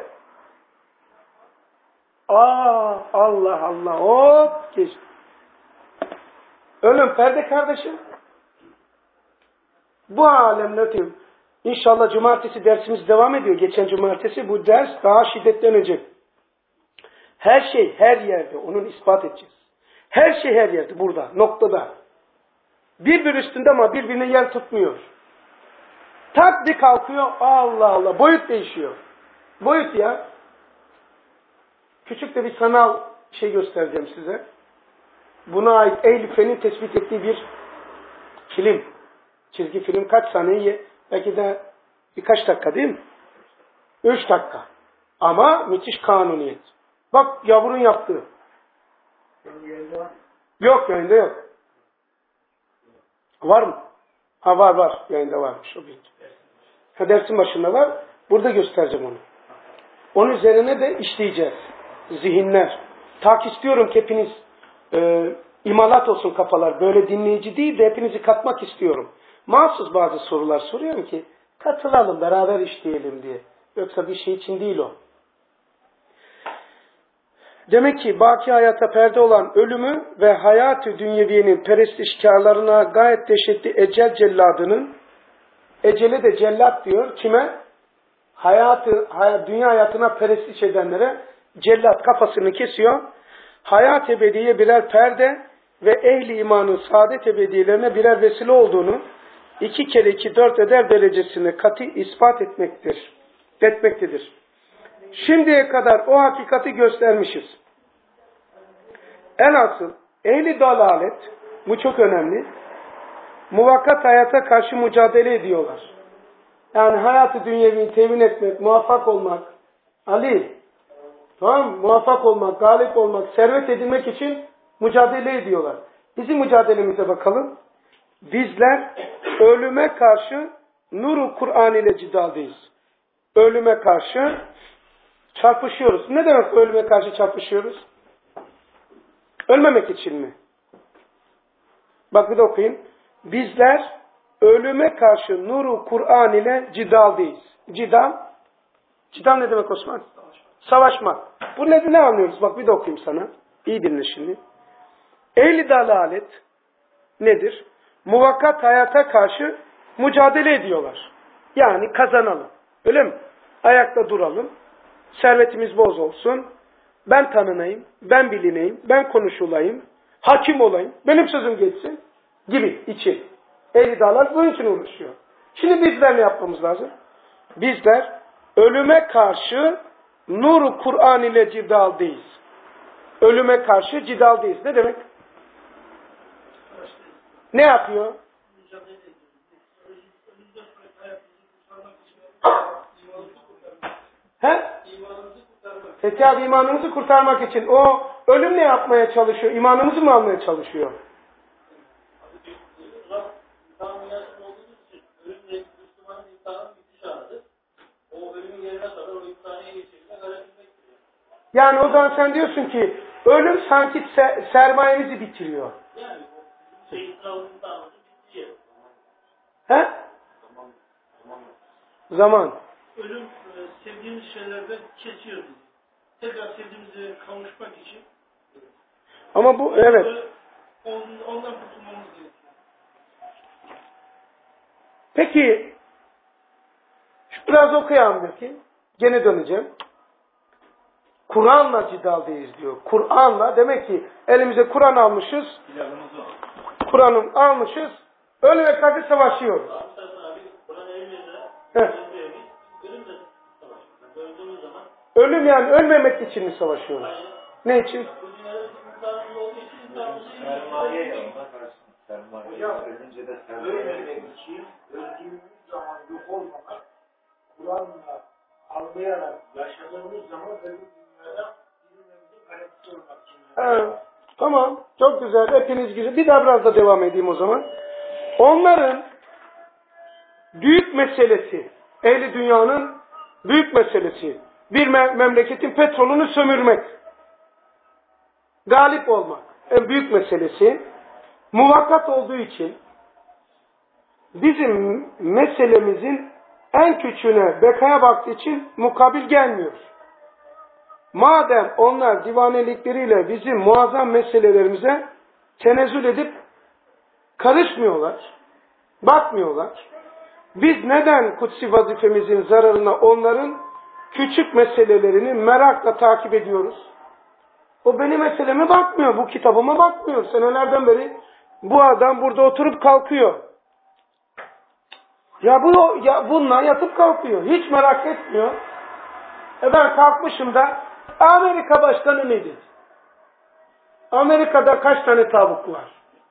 Allah Allah. Hop geç. Ölüm perde kardeşim. Bu alemle öteyim. İnşallah cumartesi dersimiz devam ediyor. Geçen cumartesi bu ders daha şiddetlenecek. Her şey her yerde. Onun ispat edeceğiz. Her şey her yerde. Burada. Noktada. Bir üstünde ama birbirine yer tutmuyor. Tak bir kalkıyor. Allah Allah. Boyut değişiyor. Boyut ya. Küçük de bir sanal şey göstereceğim size. Buna ait Ehl-i Fen'in tespit ettiği bir film. Çizgi film kaç saniye? Belki de birkaç dakika değil mi? 3 dakika. Ama müthiş kanuniyet. Bak yavrun yaptığı. Yayında var. Yok yayında yok. Var mı? Ha var. Yayında varmış o bilgi. Dersin başında var. Burada göstereceğim onu. Onun üzerine de işleyeceğiz. Zihinler. İstiyorum ki hepiniz imalat olsun kafalar. Böyle dinleyici değil de hepinizi katmak istiyorum. Mahsus bazı sorular soruyorum ki katılalım, beraber işleyelim diye. Yoksa bir şey için değil o. Demek ki baki hayata perde olan ölümü ve hayat-ı dünyeviyenin perestişkarlarına gayet dehşetli ecel celladının, ecele de cellat diyor, kime? Dünya hayatına perestiş edenlere cellat kafasını kesiyor. Hayat ebediye birer perde ve ehli imanın saadet ebediyelerine birer vesile olduğunu 2 kere 2 4 eder derecesini katı ispat etmektedir. Şimdiye kadar o hakikati göstermişiz. Asıl ehli dalalet, bu çok önemli, muvakkat hayata karşı mücadele ediyorlar. Yani hayatı dünyevi temin etmek, muvaffak olmak, muvaffak olmak, galip olmak, servet edinmek için mücadele ediyorlar. Bizim mücadelemize bakalım. Bizler ölüme karşı nur-u Kur'an ile cidaldayız. Ölüme karşı çarpışıyoruz. Ne demek ölüme karşı çarpışıyoruz? Ölmemek için mi? Bak bir de okuyayım. Bizler ölüme karşı nur-u Kur'an ile cidaldayız. Cidal ne demek Osman? Savaşmak. Bu ne anlıyoruz? Bak bir de okuyayım sana. İyi dinle şimdi. Ehli dalalet nedir? Muvakkat hayata karşı mücadele ediyorlar. Yani kazanalım. Öyle mi? Ayakta duralım. Servetimiz bol olsun. Ben tanınayım. Ben bilineyim. Ben konuşulayım. Hakim olayım. Benim sözüm geçsin. Gibi için. Ehli dalalet bunun için uğraşıyor. Şimdi bizler ne yapmamız lazım? Bizler ölüme karşı nur-u Kur'an ile cidaldayız. Ölüme karşı cidaldayız. Ne demek? Ne yapıyor? Fethi abi imanımızı kurtarmak için. O ölüm ne yapmaya çalışıyor? İmanımızı mı almaya çalışıyor? Yani o zaman sen diyorsun ki ölüm sanki sermayemizi bitiriyor. Yani o şeyin sağlığında bitiyor. He? Zaman. Ölüm sevdiğimiz şeylerden kesiyor bizi. Tekrar sevdiğimize kavuşmak için. Ama bu evet. Ondan kurtulmamız gerekiyor. Peki biraz okuyalım bakayım. Gene döneceğim. Kur'an'la cidaldayız diyor. Kur'an'la demek ki elimize Kur'an almışız. Kur'an'ı almışız. Ölüme karşı savaşıyoruz. Ölüm yani ölmemek için mi savaşıyoruz? Ne için? Ölmemek için öldüğümüz zaman yok olmamak, Kur'an'la anlayarak yaşadığımız zaman öbür dünyada birbirimizi karakter olmak için. Tamam. Çok güzel. Hepiniz güzel. Bir daha biraz da devam edeyim o zaman. Onların büyük meselesi, ehli dünyanın büyük meselesi, bir memleketin petrolünü sömürmek, galip olmak en büyük meselesi, muvakkat olduğu için bizim meselemizin en küçüğüne, bekaya baktığı için mukabil gelmiyor. Madem onlar divanelikleriyle bizim muazzam meselelerimize tenezzül edip karışmıyorlar, bakmıyorlar. Biz neden kutsi vazifemizin zararına onların küçük meselelerini merakla takip ediyoruz? O benim meseleme bakmıyor, bu kitabıma bakmıyor. Senelerden beri bu adam burada oturup kalkıyor. Ya bunlar yatıp kalkıyor. Hiç merak etmiyor. Ben kalkmışım da Amerika başkanı nedir? Amerika'da kaç tane tavuk var?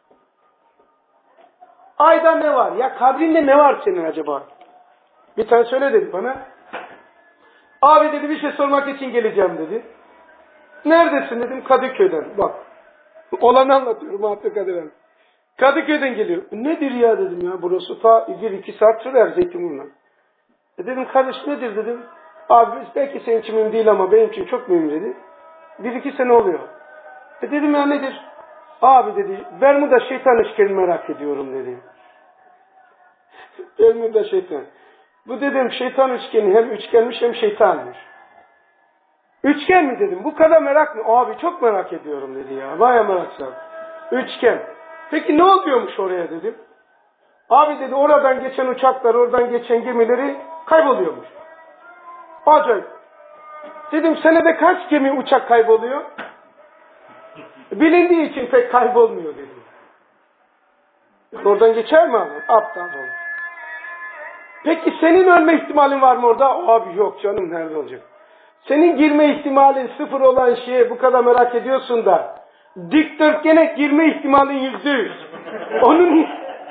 Ayda ne var? Ya kabrinde ne var senin acaba? Bir tane söyle dedi bana. Abi dedi bir şey sormak için geleceğim dedi. Neredesin dedim. Kadıköy'den. Bak. Olanı anlatıyorum. Kadıköy'den. Kadıköy'den geliyor. Nedir ya dedim ya. Burası ta 1-2 saat sürer Zeytinburnu'na. Dedim kardeş nedir dedim. Abi belki senin için mühim değil ama benim için çok mühim dedi. 1-2 sene oluyor. Dedim ya nedir? Abi dedi Bermuda şeytan üçgenini merak ediyorum dedi. Bermuda şeytan. Bu dedim şeytan üçgeni hem üçgenmiş hem şeytanmış. Üçgen mi dedim. Bu kadar merak mı? Abi çok merak ediyorum dedi ya. Vay meraksa. Üçgen. Peki ne oluyormuş oraya dedim. Abi dedi oradan geçen uçaklar, oradan geçen gemileri kayboluyormuş. Acayip. Dedim senede kaç gemi uçak kayboluyor? Bilindiği için pek kaybolmuyor dedim. Oradan geçer mi abi? Aptal olur. Peki senin ölme ihtimalin var mı orada? Abi yok canım nerede olacak? Senin girme ihtimalin sıfır olan şeye bu kadar merak ediyorsun da dikdörtgene girme ihtimalin %100. Onun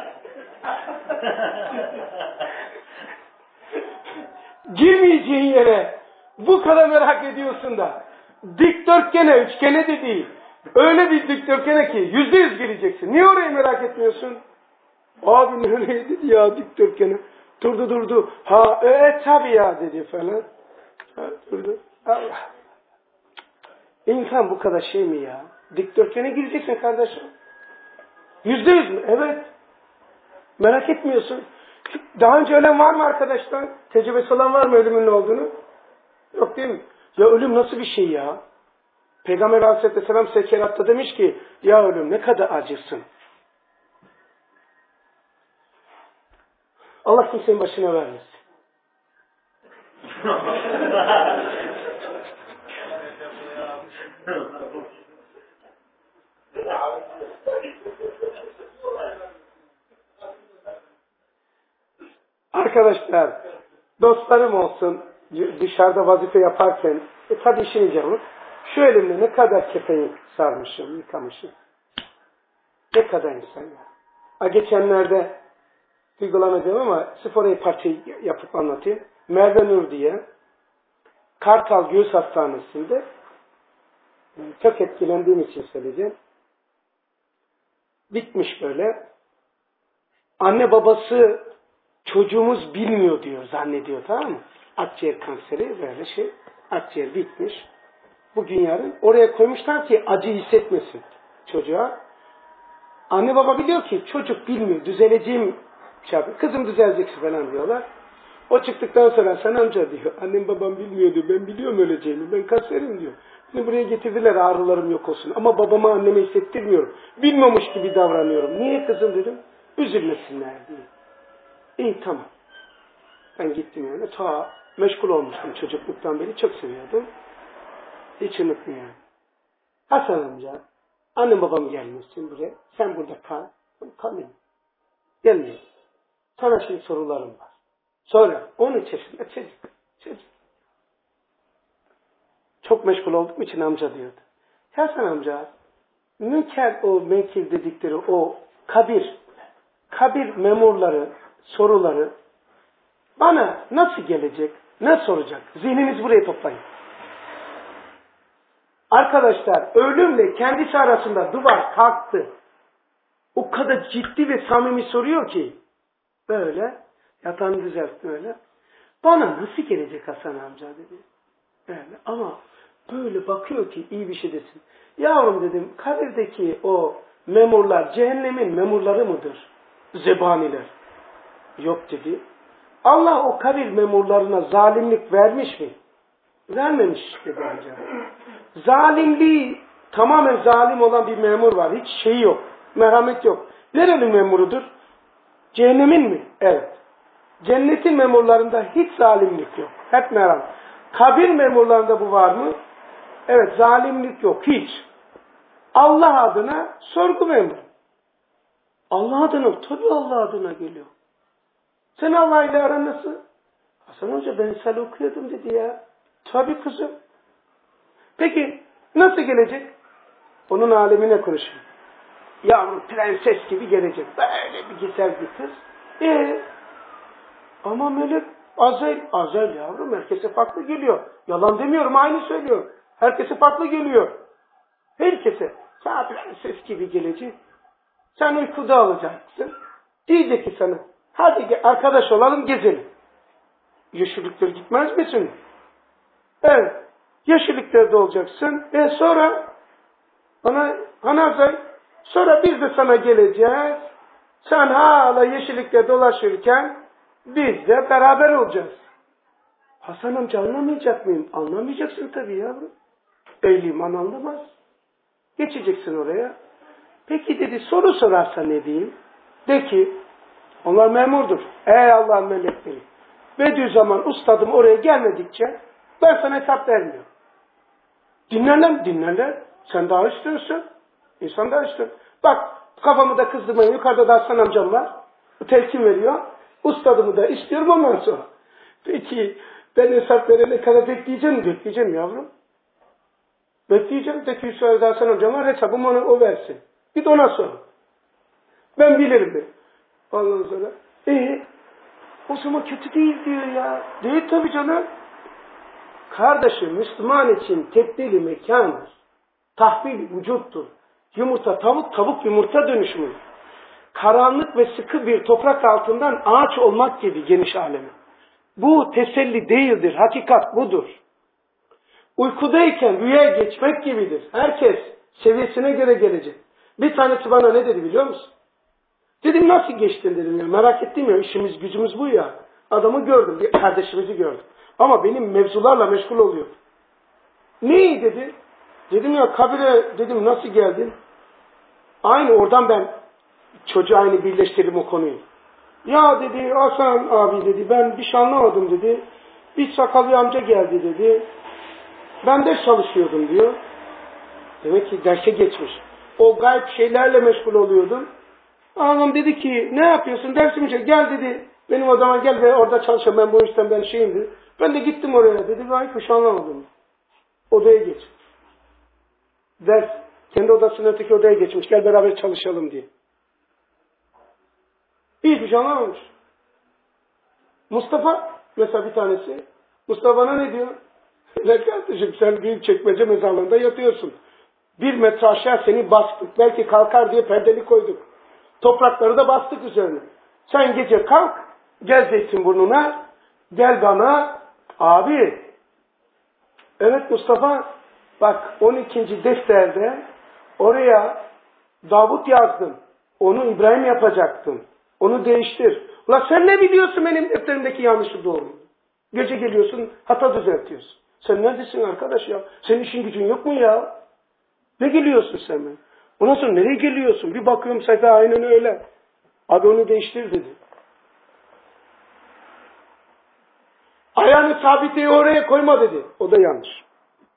girmeyeceğin yere bu kadar merak ediyorsun da dikdörtgene, üçgene de değil. Öyle bir dikdörtgene ki %100 gireceksin. Niye orayı merak etmiyorsun? Abi nereye dedi ya dikdörtgene. Durdu. Ha tabii ya dedi falan. Ha, durdu. Allah. İnsan bu kadar şey mi ya? Dikdörtgene gireceksin kardeşim. %100 mü? Evet. Merak etmiyorsun. Daha önce ölen var mı arkadaşlar? Tecrübesi olan var mı ölümün ne olduğunu? Yok değil mi? Ya ölüm nasıl bir şey ya? Peygamber Aleyhisselam Sekeratta demiş ki ya ölüm ne kadar acısın. Allah kimsenin başına vermesin. Arkadaşlar, dostlarım olsun dışarıda vazife yaparken tabii işin canım. Şu elimle ne kadar kefeyi sarmışım, yıkamışım. Ne kadar insan ya. Geçenlerde uygulamayacağım ama sırf orayı parçayı yapıp anlatayım. Merve Nur diye Kartal Göğüs Hastanesi'nde çok etkilendiğim için söyleyeceğim. Bitmiş böyle. Anne babası çocuğumuz bilmiyor diyor, zannediyor tamam mı? Akciğer kanseri böyle şey. Akciğer bitmiş. Bugün yarın oraya koymuşlar ki acı hissetmesin çocuğa. Anne baba biliyor ki çocuk bilmiyor. Düzeleceğim şey yapıyor. Kızım düzeleceksin falan diyorlar. O çıktıktan sonra sen amca diyor. Annem babam bilmiyordu. Ben biliyorum öleceğimi. Ben kanserim diyor. Beni buraya getirdiler ağrılarım yok olsun. Ama babama anneme hissettirmiyorum. Bilmiyormuş gibi davranıyorum. Niye kızım dedim. Üzülmesinler diye. İyi tamam. Ben gittim yani. Ta meşgul olmuştum çocukluktan beri. Çok seviyordum. Hiç unutmuyorum. Hasan amca. Annem babam gelmesin buraya. Sen burada kal. Kalmayın. Gelmeyin. Sana şimdi sorularım var. Sonra 13 yaşında çocuk. Çok meşgul olduğum için amca diyordu. Hasan amca münker o menkil dedikleri o kabir memurları, soruları bana nasıl gelecek, ne soracak? Zihniniz buraya toplayın. Arkadaşlar ölümle kendisi arasında duvar kalktı. O kadar ciddi ve samimi soruyor ki böyle yatağını düzeltti öyle. Bana nasıl gelecek Hasan amca dedi. Böyle ama böyle bakıyor ki iyi bir şey desin. Yavrum dedim kabirdeki o memurlar cehennemin memurları mıdır? Zebaniler. Yok dedi. Allah o kabir memurlarına zalimlik vermiş mi? Vermemiş dedi amca. Zalimliği, tamamen zalim olan bir memur var. Hiç şeyi yok. Merhamet yok. Nerenin memurudur? Cehennemin mi? Evet. Cennetin memurlarında hiç zalimlik yok. Hep merhamet. Kabir memurlarında bu var mı? Evet, zalimlik yok. Hiç. Allah adına sorgu memuru. Allah adına, tabii Allah adına geliyor. Sen Allah ile aran nasıl? Hasan Hoca ben Risale okuyordum dedi ya. Tabii kızım. Peki nasıl gelecek? Onun alemine konuşuyor. Yavrum prenses gibi gelecek. Böyle bir güzel bir kız. Ama melek Azel yavrum herkese farklı geliyor. Yalan demiyorum, aynı söylüyor. Herkese farklı geliyor. Herkese. Sana prenses gibi gelecek. Sen uykuda olacaksın. Diyecek ki sana, hadi arkadaş olalım gezelim. Yeşillikler gitmez misin? Evet. Yeşilliklerde olacaksın. Sonra bana Hanazay, sonra biz de sana geleceğiz. Sen hala yeşillikte dolaşırken biz de beraber olacağız. Hasan amca anlamayacak mıyım? Anlamayacaksın tabii yavrum. Ehli iman anlamaz. Geçeceksin oraya. Peki dedi soru sorarsa ne diyeyim? De ki onlar memurdur. Ey Allah'ın melekleri. Bediüzzaman ustadım oraya gelmedikçe ben sana hesap vermiyorum. Dinlerler mi? Dinlerler. Sen daha istiyorsun. İnsan daha istiyor. Bak kafamı da kızdırmayın. Yukarıda da Hasan amcam var. Telkin veriyor. Ustadımı da istiyorum ondan sonra. Peki ben hesap verene kadar bekleyeceğim mi? Bekleyeceğim yavrum. Bekleyeceğim. Peki Hüsnü Hasan amcam var. Hesabımı ona o versin. Bir de ona sor. Ben bilirim de. Ondan sonra o zaman kötü değil diyor ya. Değil tabii canım. Kardeşim Müslüman için tebdili mekandır. Tahvil vücuttur. Yumurta tavuk, tavuk yumurta dönüşümü. Karanlık ve sıkı bir toprak altından ağaç olmak gibi geniş alemi. Bu teselli değildir. Hakikat budur. Uykudayken rüyaya geçmek gibidir. Herkes seviyesine göre gelecek. Bir tanesi bana ne dedi biliyor musun? Dedim nasıl geçtin dedim ya. Merak ettim ya. İşimiz gücümüz bu ya. Adamı gördüm. Bir kardeşimizi gördüm. Ama benim mevzularla meşgul oluyor. Ne dedi? Dedim ya kabire dedim nasıl geldin? Aynı oradan ben çocuğa aynı birleştirdim o konuyu. Ya dedi Hasan abi dedi ben bir şey anlamadım dedi. Bir sakallı amca geldi dedi. Ben de çalışıyordum diyor. Demek ki derse geçmiş. O gayb şeylerle meşgul oluyordum. Adam dedi ki ne yapıyorsun dersim için gel dedi. Benim odama gel ve orada çalışalım ben bu işten ben şeyim dedi. Ben de gittim oraya dedi. Gayb bir şey anlamadım. Odaya geç. Ders kendi odasının öteki odaya geçmiş. Gel beraber çalışalım diye. Hiçbir şey anlamamış. Mustafa mesela bir tanesi. Mustafa bana ne diyor? Ne kardeşim sen Büyükçekmece mezarlığında yatıyorsun. 1 metre aşağı seni bastık. Belki kalkar diye perdeli koyduk. Toprakları da bastık üzerine. Sen gece kalk. Gel Zeytinburnu'na. Gel bana. Abi. Evet Mustafa. Bak 12. defterde oraya Davut yazdım. Onu İbrahim yapacaktım. Onu değiştir. Ulan sen ne biliyorsun benim defterimdeki yanlışı doğru mu? Gece geliyorsun hata düzeltiyorsun. Sen neredesin arkadaş ya? Senin işin gücün yok mu ya? Ne geliyorsun sen ben? Ondan sonra nereye geliyorsun? Bir bakıyorum sayfa aynen öyle. Abi onu değiştir dedi. Ayağını sabitleyi oraya koyma dedi. O da yanlış.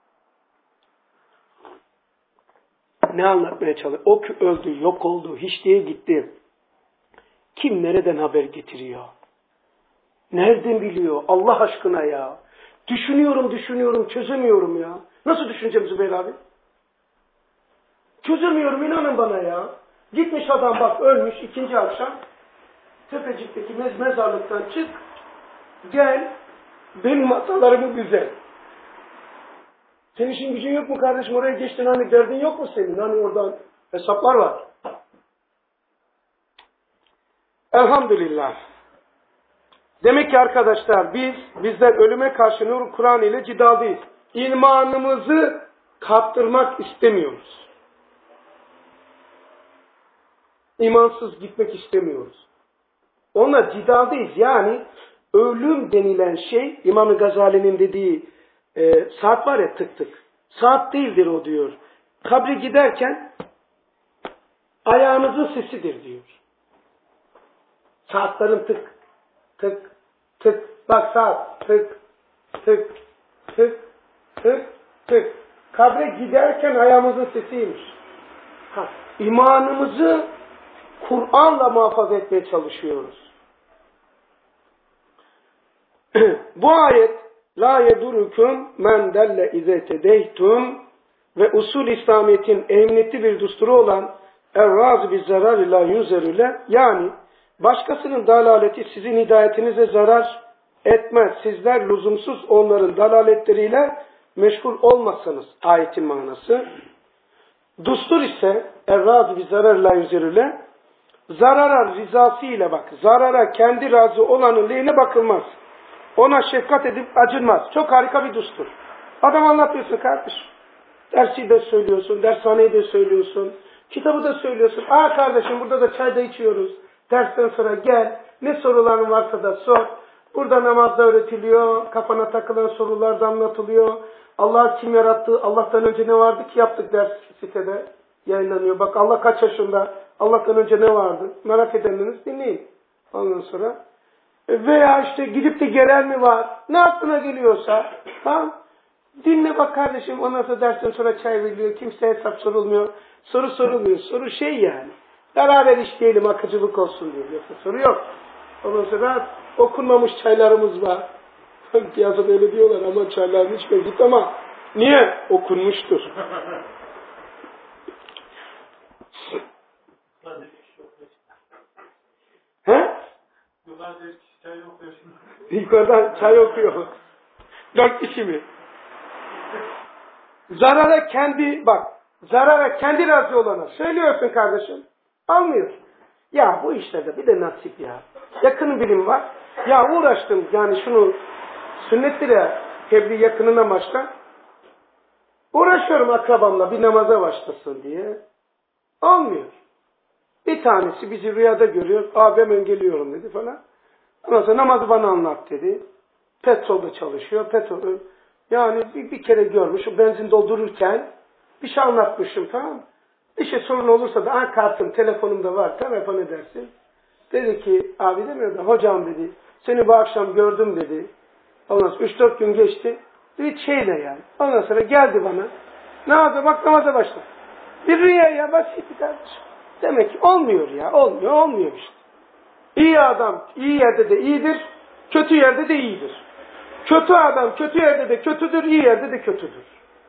Ne anlatmaya çalışıyor? O öldü, yok oldu, hiçliğe gitti. Kim nereden haber getiriyor? Nereden biliyor? Allah aşkına ya. Düşünüyorum, çözemiyorum ya. Nasıl düşüneceğim Zübeyir abi? Çözemiyorum, inanın bana ya. Gitmiş adam bak ölmüş 2. akşam. Tepecikteki mezarlıktan çık. Gel. Benim hatalarımı güzel. Senin işin gücün yok mu kardeşim? Oraya geçtin hani derdin yok mu senin? Hani oradan hesaplar var. Elhamdülillah. Demek ki arkadaşlar bizler ölüme karşı Nur Kur'an ile cidaldayız. İmanımızı kaptırmak istemiyoruz. İmansız gitmek istemiyoruz. Ona cidaldayız. Yani ölüm denilen şey, İmam-ı Gazali'nin dediği saat var ya, tık tık. Saat değildir o diyor. Kabre giderken ayağınızın sesidir diyor. Saatlerin tık tık tık. Bak saat tık tık tık tık tık. Kabre giderken ayağımızın sesiymiş. İmanımızı Kur'an'la muhafaza etmeye çalışıyoruz. Bu ayet la yedurukum men delle ize tedeytum ve usul İslamiyet'in emniyetli bir dusturu olan er-razı bi zarari la yuzerüle, yani başkasının dalaleti sizin hidayetinize zarar etmez. Sizler lüzumsuz onların dalaletleriyle meşgul olmasanız ayetin manası. Dustur ise er-razı bi zarari la yuzerüle, zarara rızası ile bak. Zarara kendi razı olanın lehine bakılmaz. Ona şefkat edip acınmaz. Çok harika bir dustur. Adam anlatıyorsun kardeşim. Dersi de söylüyorsun, dershaneyi de söylüyorsun, kitabı da söylüyorsun. Kardeşim burada da çay da içiyoruz. Dersten sonra gel, ne soruların varsa da sor. Burada namazda öğretiliyor, kafana takılan sorular da anlatılıyor. Allah kim yarattı, Allah'tan önce ne vardı ki yaptık ders sitede yayınlanıyor. Bak Allah kaç yaşında, Allah'tan önce ne vardı? Merak edenleriniz dinleyin. Ondan sonra veya işte gidip de gelen mi var? Ne aklına geliyorsa dinle bak kardeşim. Ondan sonra dersten sonra çay veriliyor. Kimseye hesap sorulmuyor. Soru sorulmuyor. Soru yani. Beraber işleyelim, akıcılık olsun diyor. Yoksa soru yok. Ondan sonra okunmamış çaylarımız var. Piyasada öyle diyorlar ama çaylarını içmedik ama niye? Okunmuştur. He? Yukarıdan çay okuyor. 4 kişi mi? Zarara kendi razı olana söylüyorsun kardeşim. Almıyor. Ya bu işlerde bir de nasip ya. Yakın bilim var. Ya uğraştım yani şunu sünnetlere tebliğ yakınına başla. Uğraşıyorum akrabamla bir namaza başlasın diye. Olmuyor. Bir tanesi bizi rüyada görüyor. Ben geliyorum dedi falan. Ondan sonra namazı bana anlat dedi. Petrolda çalışıyor. Yani bir kere görmüş. Benzin doldururken bir şey anlatmışım, tamam mı? Bir şey sorun olursa da kartım telefonumda var. Telefon edersin. Dedi ki abi demiyor da hocam dedi. Seni bu akşam gördüm dedi. Ondan sonra 3-4 gün geçti. Bir şeyle yani. Ondan sonra geldi bana. Ne yapıyor? Bak namaza başladı. Bir rüya ya basit bir kardeşim. Demek ki olmuyor ya. Olmuyor işte. İyi adam iyi yerde de iyidir. Kötü yerde de iyidir. Kötü adam kötü yerde de kötüdür. İyi yerde de kötüdür.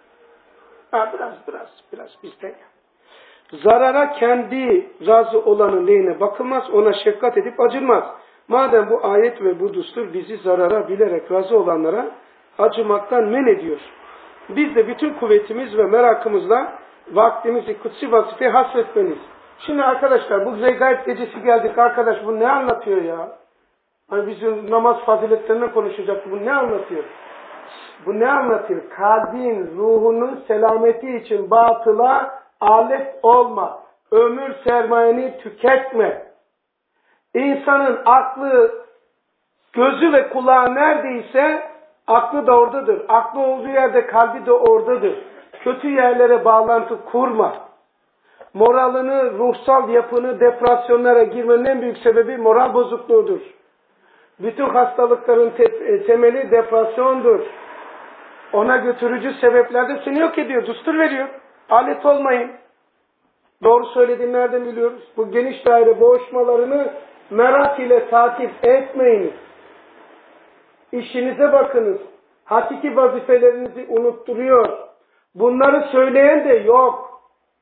Biraz bizden. Zarara kendi razı olanın lehine bakılmaz. Ona şefkat edip acınmaz. Madem bu ayet ve bu düstur bizi zarara bilerek razı olanlara acımaktan men ediyor. Biz de bütün kuvvetimiz ve merakımızla vaktimizi kutsi vazifeye hasretmeliyiz. Şimdi arkadaşlar bu Zeygayet gecesi geldik arkadaş bu ne anlatıyor ya? Hani bizim namaz faziletlerine konuşacak bu ne anlatıyor? Bu ne anlatıyor? Kalbin, ruhunun selameti için batıla alet olma. Ömür sermayeni tüketme. İnsanın aklı, gözü ve kulağı neredeyse aklı da oradadır. Aklı olduğu yerde kalbi de oradadır. Kötü yerlere bağlantı kurma. Moralini, ruhsal yapını depresyonlara girmenin en büyük sebebi moral bozukluğudur. Bütün hastalıkların temeli depresyondur. Ona götürücü sebepler de seni yok ediyor, düstur veriyor. Alet olmayın. Doğru söylediğini nereden biliyoruz? Bu geniş daire boğuşmalarını merak ile takip etmeyiniz. İşinize bakınız. Hakiki vazifelerinizi unutturuyor. Bunları söyleyen de yok.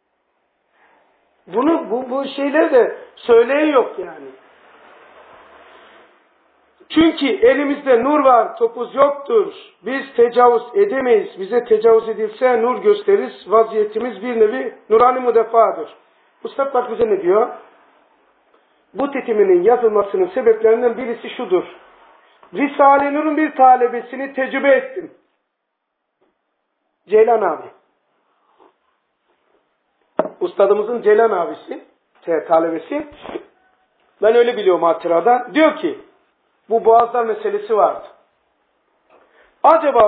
Bu şeyleri de söyleyen yok yani. Çünkü elimizde nur var, topuz yoktur. Biz tecavüz edemeyiz. Bize tecavüz edilse nur gösteririz. Vaziyetimiz bir nevi nurani müdefadır. Üstad bak bize ne diyor? Bu tetiminin yazılmasının sebeplerinden birisi şudur. Risale-i Nur'un bir talebesini tecrübe ettim. Ceylan abi. Ustadımızın Ceylan abisi, talebesi. Ben öyle biliyorum hatırada. Diyor ki bu boğazlar meselesi vardı. Acaba